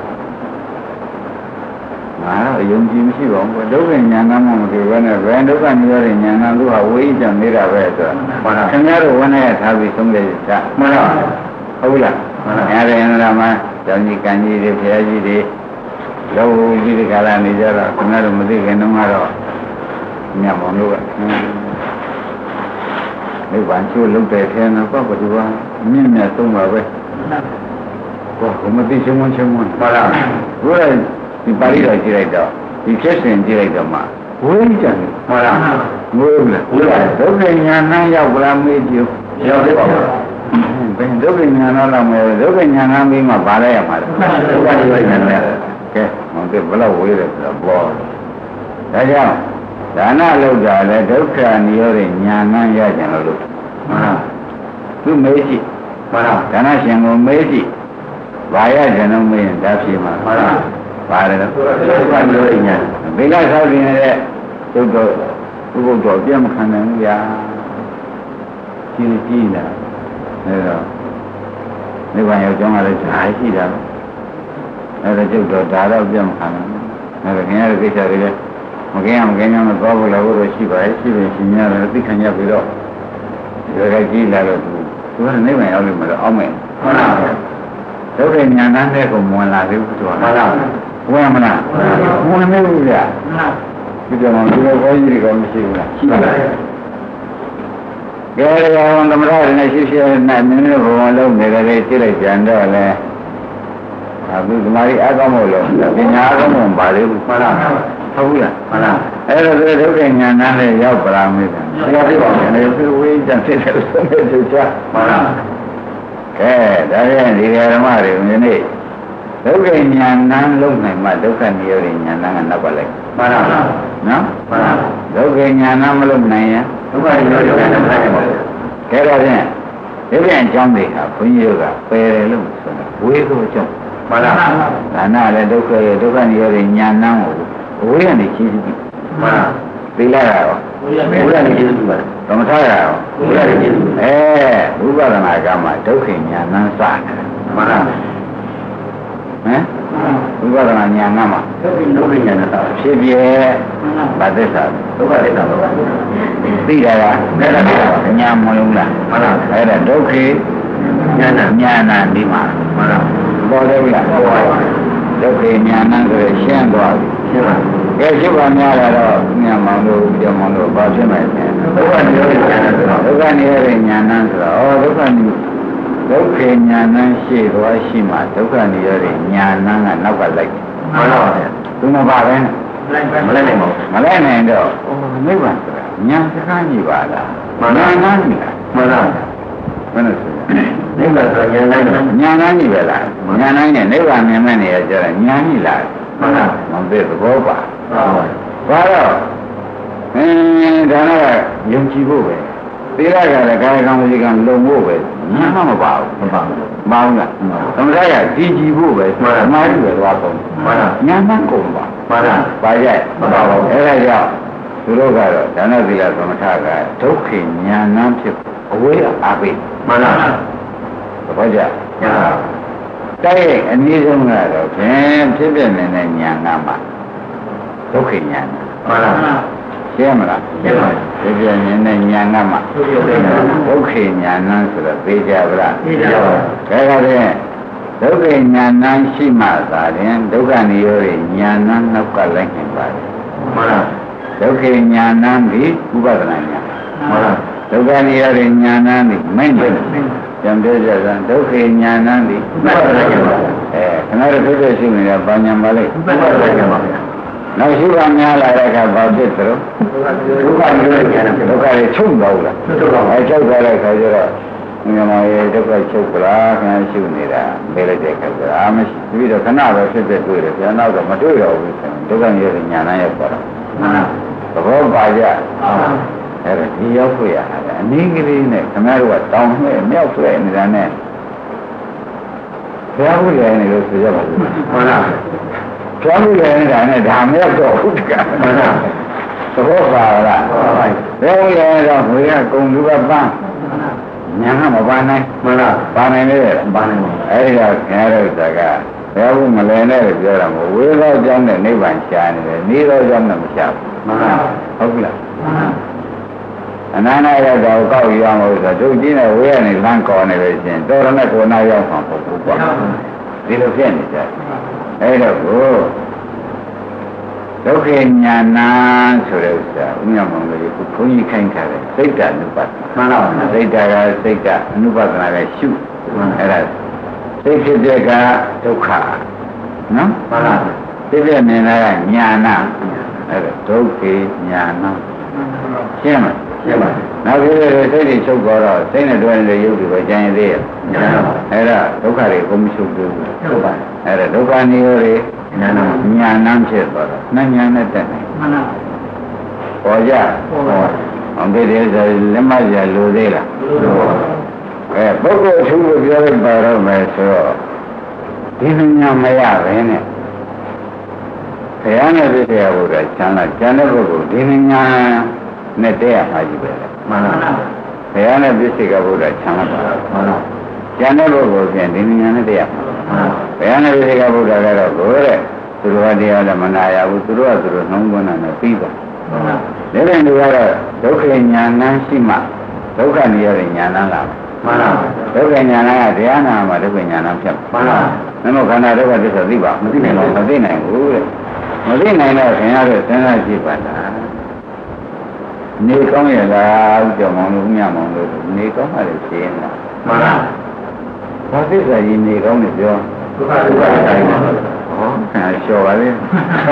Speaker 2: ငါတော့ယုံကြည်မရှိပါဘူးဒုက္ခဉာဏ်မှမတွေ့ဘဲနဲ့ဘယ်ဒုက္ခနေရတဲ့ဉာဏ်ကသူကဝိကြံနေတာပဲဆိုတော့ခင်ဗျားတို့ဝန်နဲ့ထားပြီးဆုံးဖြတ်ကြမှန်လားဟုတ်လားအဲ့ဒါရင်မှာဇာတိကံကြီးတွေဘုရားကြီးတွေလောကြီးတွေကာလနေကြတော့ခင်ဗျားတို့မသိခင်တုန်းကတော့ညမောင်တို့ကနိဗ္ဗာန်ချိုးလုံးတဲ့ထဲမှာပေါ့ဘယ်သူကမြင့်မြတ်ဆုံးပါပဲဘောကမသိချင်မချင်မပါလားဘုရားဒီပါဠိတော်ကြည့်လိုက်တော့ဒီဖြစ်စဉ်ကြည့်လိုက်တော့မှဝိကြံမှန်လားငိုးလားဒုက္ခဉာဏ်နဲ့ရောက်လာမေးကြည့်ရောက်သေးပါဘူးဘယ်ဒုက္ခဉာဏ်တော့မဟုတ်ဒုက္ခဉာဏ်ပြီးမှဗာလိုက်ရမှာဒုက္ခဉာဏ်နဲ့ကဲမဟုတ်ဘယ်လောက်ဝေးတယ်ဆိုတော့ဘောဒါကြောင့်ဒါနလောက်တာလဲဒုက္ခនិရောဓဉာဏ်နဲ့ရကြတယ်လို့မှန်လားသူမေးကြည့်မှန်လားဒါနရှင်ကိုမေးကြည့်ဘာရကြတယ်မေးရင်ဒါဖြေမှာမှန်လားပါတယ်ဒုက္ခនិရောဓဉာဏ်ဘယ်ကဆောက်နေတဲ့သုတ်တော်ဘုရားပြတ်မခံနိုင်ဘူးဗျာကြီးလာအဲတော့နိဗ္ဗာန်ရောက်ကြောင်းကလည်းဈာရှိတာအဲဒါကျုပ်တော့ဒါတော့ပြတ်မခံနိုင်ဘူးအဲဒါခင်ဗျားတို့ကိစ္စတွေလည်းမကင်းအောင်မသွားဖို့လည်းဘုရားရှိပါရဲ့ရှိတယ်ရှင်များလည်းသိခံရပြီးတော့ဒီကကြီးလာတော့သူကနိဗ္ဗာန်ရောက်လို့မလို့အောက်မယ်ဟုတ်လားဒုက္ခဉာဏ်နဲ့ကိုမဝင်လာသေးဘူးသူကဟုတ်လားဝင်မလားဝင်နေဘူးဗျာဒီကြောင့်ဒီလိုဘုန်းကြီးတွေကမရှိဘူးလားရှိပါလားကဲရောသမထရနဲ့ရှိရှိနဲ့နည်းနည်းဘုံလုံးနေကြတယ်ကြည့်လိုက်ပြန်တော့လဲအခုဒီမာရီအကောင်းမို့လို့ပညာအကောင်းမို့ပါလေဘူးမှန်လားဟုတ်လားမှန်လားအဲ့ဒါဆိုဒုက္ခဉာဏ်နဲ့ရောက်ပါလားမေးတယ်ဒါပြပါမယ်လေဝိကြံဖြစ်တယ်ဆိုတဲ့သူချမှန်လားကဲဒါရင်ဒီဓမ္မတွေဒီနေ့ဒုက္ခဉာဏ်လုံးနိုင်မှဒုက္ခនិရောဓဉာဏ်ကနောက်ပါလိုက်မှန်လားနော်မှန်လားဒုက္ခဉာဏ်မလုံးနိုင်ရင်ဒုက္ခនិရောဓဉာဏ်မနိုင်ပါဘူးကဲတော့ဖြင့်ဒီပြန်အကြောင်းတွေဟာဘုန်းကြီးတို့ကပယ်တယ်လို့ဆိုတာဝေသောအကြောင်းမှန်လားဒါနလည်းဒုက္ခရဲ့ဒုက္ခនិရောဓဉာဏ်ကိုဝေးရနေရှိပြီမှန်လားသိလိုက်ရတော့ဝေးရနေရှိပြီပါသမထရရောဝေးရနေရှိပြီဝိပဿနာကမှဒုက္ခဉာဏ်စတယ်မှန်လားဟမ်ဝိပဿနာဉာဏ်ကမှဒုက္ခဉာဏ်နဲ့ဖြစ်ပြဲဗသစ္စာဒုက္ခသစ္စာပါသိတာကအဲ့ဒါဉာဏ်မလုံးလားမှန်လားအဲ့ဒါဒုက္ခဉာဏ်ဒီမှာမှန်လားပေါ်တယ်ဗျာပေါ်ပါဒုက္ခဉာဏ်ဆိုရရှင်းသွားပြီရှင်းပါကဲရှင်းပါများလာတော့ဉာဏ်မောင်တို့ပြောမောင်တို့ဘာဖြစ်မယ်ဒုက္ခនិရောဓဉာဏ်ဆိုတော့ဒုက္ခនិရောဓဉာဏ်ဆိုတော့ဒုက္ခဉာဏ်ရှိသွားရှိမှဒုက္ခនិရောဓဉာဏ်ကနောက်ကလိုက်မှန်ပါဗျာသူမပါပဲမလိုက်နိုင်ပါဘူးမလိုက်နိုင်တော့နိဗ္ဗာန်ဆိုတာဉာဏ်စကားကြီးပါလားမှန်လားမှန်လားဘယ်လိုဆိုနိဗ္ဗာန်ဆိုတာဉာဏ်တိုင်းကြီးပဲလားဉာဏ်တိုင်းနဲ့နိဗ္ဗာန်မြင်မဲ့နေရကြတာဉာဏ်ကြီးလားမှန်လားမသိသဘောပါဘာတော့ဒါနဲ့ယုံကြည်ဖို့ပဲသီလကလည်းကာယကံဝစီကံလုံဖို့ပဲဉာဏ်မှမပါဘူးမပါဘူးလားသမထရကြည်ကြည်ဖို့ပဲမှန်လားမှန်ပြီပဲသွားကုန်မှန်လားဉာဏ်မှကုန်ပါမှန်လားပါရဲ့မပါဘူးအဲ့ဒါကြောင့်သူတို့ကတော့ဒါနသီလသမထကဒုက္ခဉာဏ်ဖြစ်အဝေးအားပေးမှန်လားသဘောကျတိုက်အနည်းဆုံးကတော့ဖြင့်ဖြစ်ပြနေတဲ့ဉာဏ်ကမှဒုက္ခဉာဏ်မှန်လားရှင်းမလားရှင်းပါပြီဖြစ်ပြနေတဲ့ဉာဏ်ကမှဒုက္ခဉာဏ်ဆိုတော့သိကြပါလားသိကြပါဘူးဒါကြတဲ့ဒုက္ခဉာဏ်ရှိမှသာရင်ဒုက္ခនិရောဓဉာဏ်နောက်ကလိုက်နိုင်ပါတယ်မှန်လားဒုက္ခဉာဏ်ဒီဥပဒနာဉာဏ်မှန်လားဒုက္ခនិရောဓဉာဏ်ဒီမင်းဉာဏ်ကြံပြကြတာဒုက္ခညာဏန်းဒီခဏတော့ဖြစ်ဖြစ်ရှိနေတာဘာညာပါလိမ့်နောက်ရှိပါများလာတဲ့အခါဘာဖြစ်သလဲဒုက္ခတွေချုပ်သွားဘူးလားချုပ်သွားတဲ့အခါကျတော့ငါမရဲ့ဒုက္ခချုပ်ကြလားခင်ဗျာရှုနေတာပြေးလိုက်တဲ့အခါကျတော့အာမရှိပြီးတော့ခဏပဲဖြစ်ဖြစ်တွေ့တယ်ပြန်တော့မတွေ့တော့ဘူးဆိုရင်ဒုက္ခရဲ့ညာဏန်းရောက်သွားတော့သဘောပါကြအဲ့ဒါဒီရောက်ခွေရတယ်အနည်းကလေးနဲ့ခင်ဗျားတို့ကတောင်းနဲ့မြောက်ဆွဲနေတာနဲ့ဘုရားဟုတ်တယ်လို့ဆိုရပါဘူးဟုတ်လားဘုရားဟုတ်တယ်နေတာနဲ့ဒါမြောက်တော့ဟုတ်ကဲ့ဟုတ်လားသဘောပါလားဘုရားဟုတ်တယ်တော့ဘုရားကုံလူကပန်းညာကမပါနိုင်မှန်လားပါနိုင်လေပါနိုင်ပါအဲ့ဒီတော့ခင်ဗျားတို့ကဘုရားဟုတ်မလဲနဲ့ပြောတာမဟုတ်ဝေသောကြောင့်နဲ့နိဗ္ဗာန်ရှားနေတယ်နေသောကြောင့်နဲ့မရှားဘူးမှန်လားဟုတ်ပြီလားအနန္တရောက်တော့ကောက်ရအောင်လို့ဆိုတော့ဒုကြီးနဲ့ဝေးရနေလမ်းကော်နေလို့ရှင်တော်ရနဲ့ကိုနာရောက်မှာပေါ့ဘူးကွာဒီလိုဖြစ်နေကြအဲ့တော့ကိုဒုက္ခညာနာဆိုတဲ့ဥစ္စာဥညမောင်လေးကိုဘုန်းကြီးခိုင်းထားတယ်စိတ်ဓာတ်အနုပါဒမှန်လားစိတ်ဓာတ်ကစိတ်ဓာတ်အနုပါဒနာလည်းရှုအဲ့ဒါစိတ်ဖြစ်တဲ့ကဒုက္ခနော်မှန်လားဖြစ်တဲ့မြင်တာကညာနာအဲ့ဒါဒုက္ခညာနာရှင်းမလားရှင်းပါနောက်ပြီးစိတ်တွေချုပ်သွားတော့စိတ်နဲ့တွဲနေတဲ့ရုပ်တွေပဲကြံရသေးရဲ့အဲ့ဒါဒုက္ခတွေကိုမချုပ်ဘူးဟုတ်ပါအဲ့ဒါဒုက္ခနိရောဓညာဏဖြစ်သွားတော့နှညာနဲ့တက်နေမှန်လားပေါ်ကြအောင်ဒီတဲ့ဆိုလက်မရလိုသေးလားပုဂ္ဂိုလ်အထူးကိုပြောရပါတော့မယ်ဆိုတော့ဒီညာမရပဲနဲ့ဘုရားနဲ့ပြည့်ရဖို့ကချမ်းသာကျန်တဲ့ပုဂ္ဂိုလ်ဒီညာနဲ့တည်းရမှာကြီးပဲမှန်လားဘုရားနဲ့ပြည့်စုံကဘုရားချမ်းသာပါမှန်လားကျန်တဲ့ပုဂ္ဂိုလ်ပြန်ဒီဉာဏ်နဲ့တည်းရမှာဘုရားနဲ့ပြည့်စုံကဘုရားကတော့ကိုယ်တဲ့သူတို့ကတရားလည်းမနာရဘူးသူတို့ကသူတို့နှုံးကွန်းတာနဲ့ပြီးပါမှန်လားဒီလိုတွေကတော့ဒုက္ခဉာဏ်ရှိမှဒုက္ခនិရောဓဉာဏ်လာမှန်လားဒုက္ခဉာဏ်ကတရားနာမှာဒုက္ခဉာဏ်ဖြစ်မှန်လားမင်းတို့ခန္ဓာဒုက္ခသစ္စာသိပါမသိနိုင်ဘူးမသိနိုင်ဘူးတဲ့မသိနိုင်တော့ခင်ဗျားတို့စဉ်းစားကြည့်ပါလားနေကောင်းရလားကြောင်မောင်လို့မြမောင်လို့နေကောင်းပါလေရှင်းလားမှန်လားဘာသစ္စာကြီးနေကောင်းနေပြောဒုက္ခတိုင်းပါဟောလျှော်ပါလေဟမ်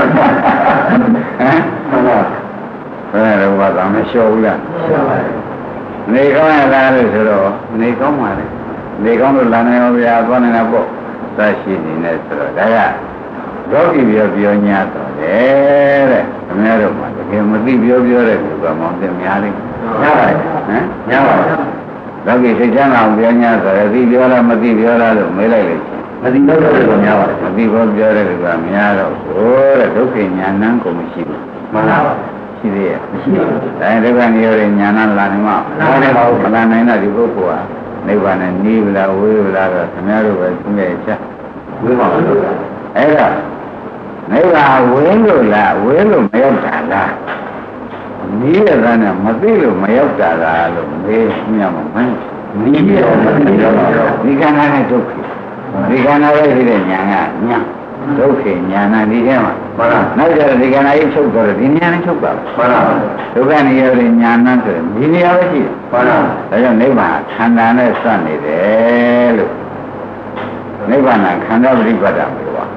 Speaker 2: မှန်လားဘယ်လိုဘာသာမလျှော်ဘူးလားလျှော်ပါလေနေကောင်းရလားလို့ဆိုတော့နေကောင်းပါလေနေကောင်းလို့လာနိုင်အောင်ဗျာသွားနေတာပေါ့သရှိနေနေဆိုတော့ဒါကလောကီပြောညာတော့တယ်တဲ့ခင်ဗျားတို့မှာတကယ်မသိပြောတဲ့လူကမောင်တင်များလိမ့်များပါဟမ်များပါလောကီစိတ်ချမ်းသာအောင်ပြောညာဆိုရသိပြောလားမသိပြောလားလို့မေးလိုက်လို့မသိပြောတဲ့လူကများပါတယ်မသိပြောတဲ့လူကများတော့ဆိုတဲ့ဒုက္ခညာဏကိုမရှိဘူးမှန်လားရှိသေးရဲ့မရှိဘူးဒါဒုက္ခនិရောဓညာဏလာနေမှာမလာနိုင်ပါဘူးမလာနိုင်တဲ့ဒီပုဂ္ဂိုလ်ကနိဗ္ဗာန်နဲ့နီးဗလားဝေးဗလားတော့ခင်ဗျားတို့ပဲသူရဲ့ချက်ဝေးပါလို့အဲ့ဒါနိဗ္ဗာန်ဝင်းလို့လားဝင်းလို့မရောက်တာလားနီးရတာနဲ့မသိလို့မရောက်တာလားလို့မေးမြတ်မှာမင်းနီးရမသိတော့ဒီခန္ဓာနဲ့ဒုက္ခဒီခန္ဓာရဲ့ရှိတဲ့ဉာဏ်ကညာဒုက္ခဉာဏ်ဒီထဲမှာမှန်လားနောက်ကြတော့ဒီခန္ဓာကြီးချုပ်တော့ဒီဉာဏ်နဲ့ချုပ်ပါမှန်လားဒုက္ခនិရောဓဉာဏ်ဆိုရင်ဒီနေရာပဲရှိတယ်မှန်လားဒါကြောင့်နိဗ္ဗာန်ခန္ဓာနဲ့စနေတယ်လို့နိဗ္ဗာန်ခန္ဓာပရိပတ်တာမျိုးပါ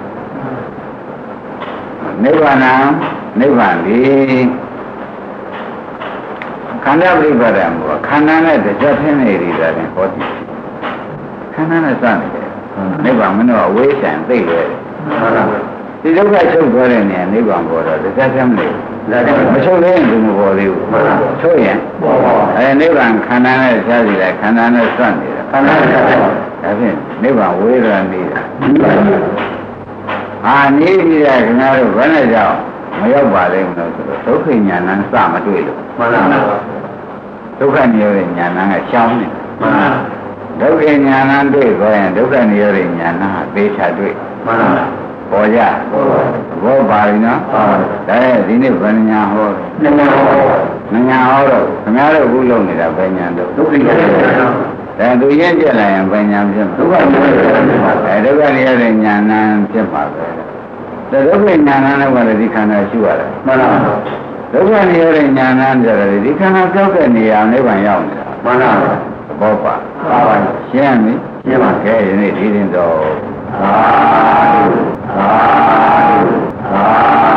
Speaker 2: နိဗ္ဗာန်ဒီခန္ဓာပရိပတ်တာမျိုးခန္ဓာနဲ့တကြထင်းနေရတာနဲ့ဟောကြည့်ခန္ဓာနဲ့စနေတယ်နိဗ္ဗာန်မင်းတို့အဝိဇ္ဇံသိတယ်ဟုတ်လားဒီဒုက္ခချုပ်သွားတဲ့နေရာနိဗ္ဗာန်ပေါ်တော့တကြထင်းမလို့မချုပ်သေးရင်ဒီမပေါ်သေးဘူးဟုတ်လားချုပ်ရင်နိဗ္ဗာန်ခန္ဓာနဲ့ရှားစီတယ်ခန္ဓာနဲ့စနေတာခန္ဓာနဲ့စတယ်ဒါဖြင့်နိဗ္ဗာန်ဝေဒနာနေတာအာနေပြီးတဲ့ခင်ဗျားတို့ဘယ်နဲ့ကြောင့်မရောက်ပါလိမ့်မလို့ဆိုတော့ဒုက္ခဉာဏ်စမတွေ့လို့မှန်လားဒုက္ခនិရောဓဉာဏ်ကရှောင်းနေမှန်လားဒုက္ခဉာဏ်တွေ့ခေါ်ရင်ဒုက္ခនិရောဓဉာဏ်ဟာသေချာတွေ့မှန်လားပေါ်ကြဘောပါရင်နော်ဒါဒီနေ့ဗဉာဏ်ဟောဉာဏ်ဟောတော့ခင်ဗျားတို့အခုလုပ်နေတာဗဉာဏ်တော့ဒုက္ခဉာဏ်ဒါသူရင်ပြလိုက်ရင်ဗဉာဏ်ဖြစ်မှာဒုက္ခនិရောဓဉာဏ်ဖြစ်ပါပဲဒုက္ခဉာဏ်နဲ့ကလည်းဒီခန္ဓာရှိရတယ်မှန်လားဒုက္ခនិရောဓဉာဏ်ကြတယ်ဒီခန္ဓာကြောက်တဲ့နေရာနိဗ္ဗာန်ရောက်နေတာမှန်လားဘောပါရှင်းပြီရှင်းပါခဲဒီနေ့ဒီရင်တော့သာ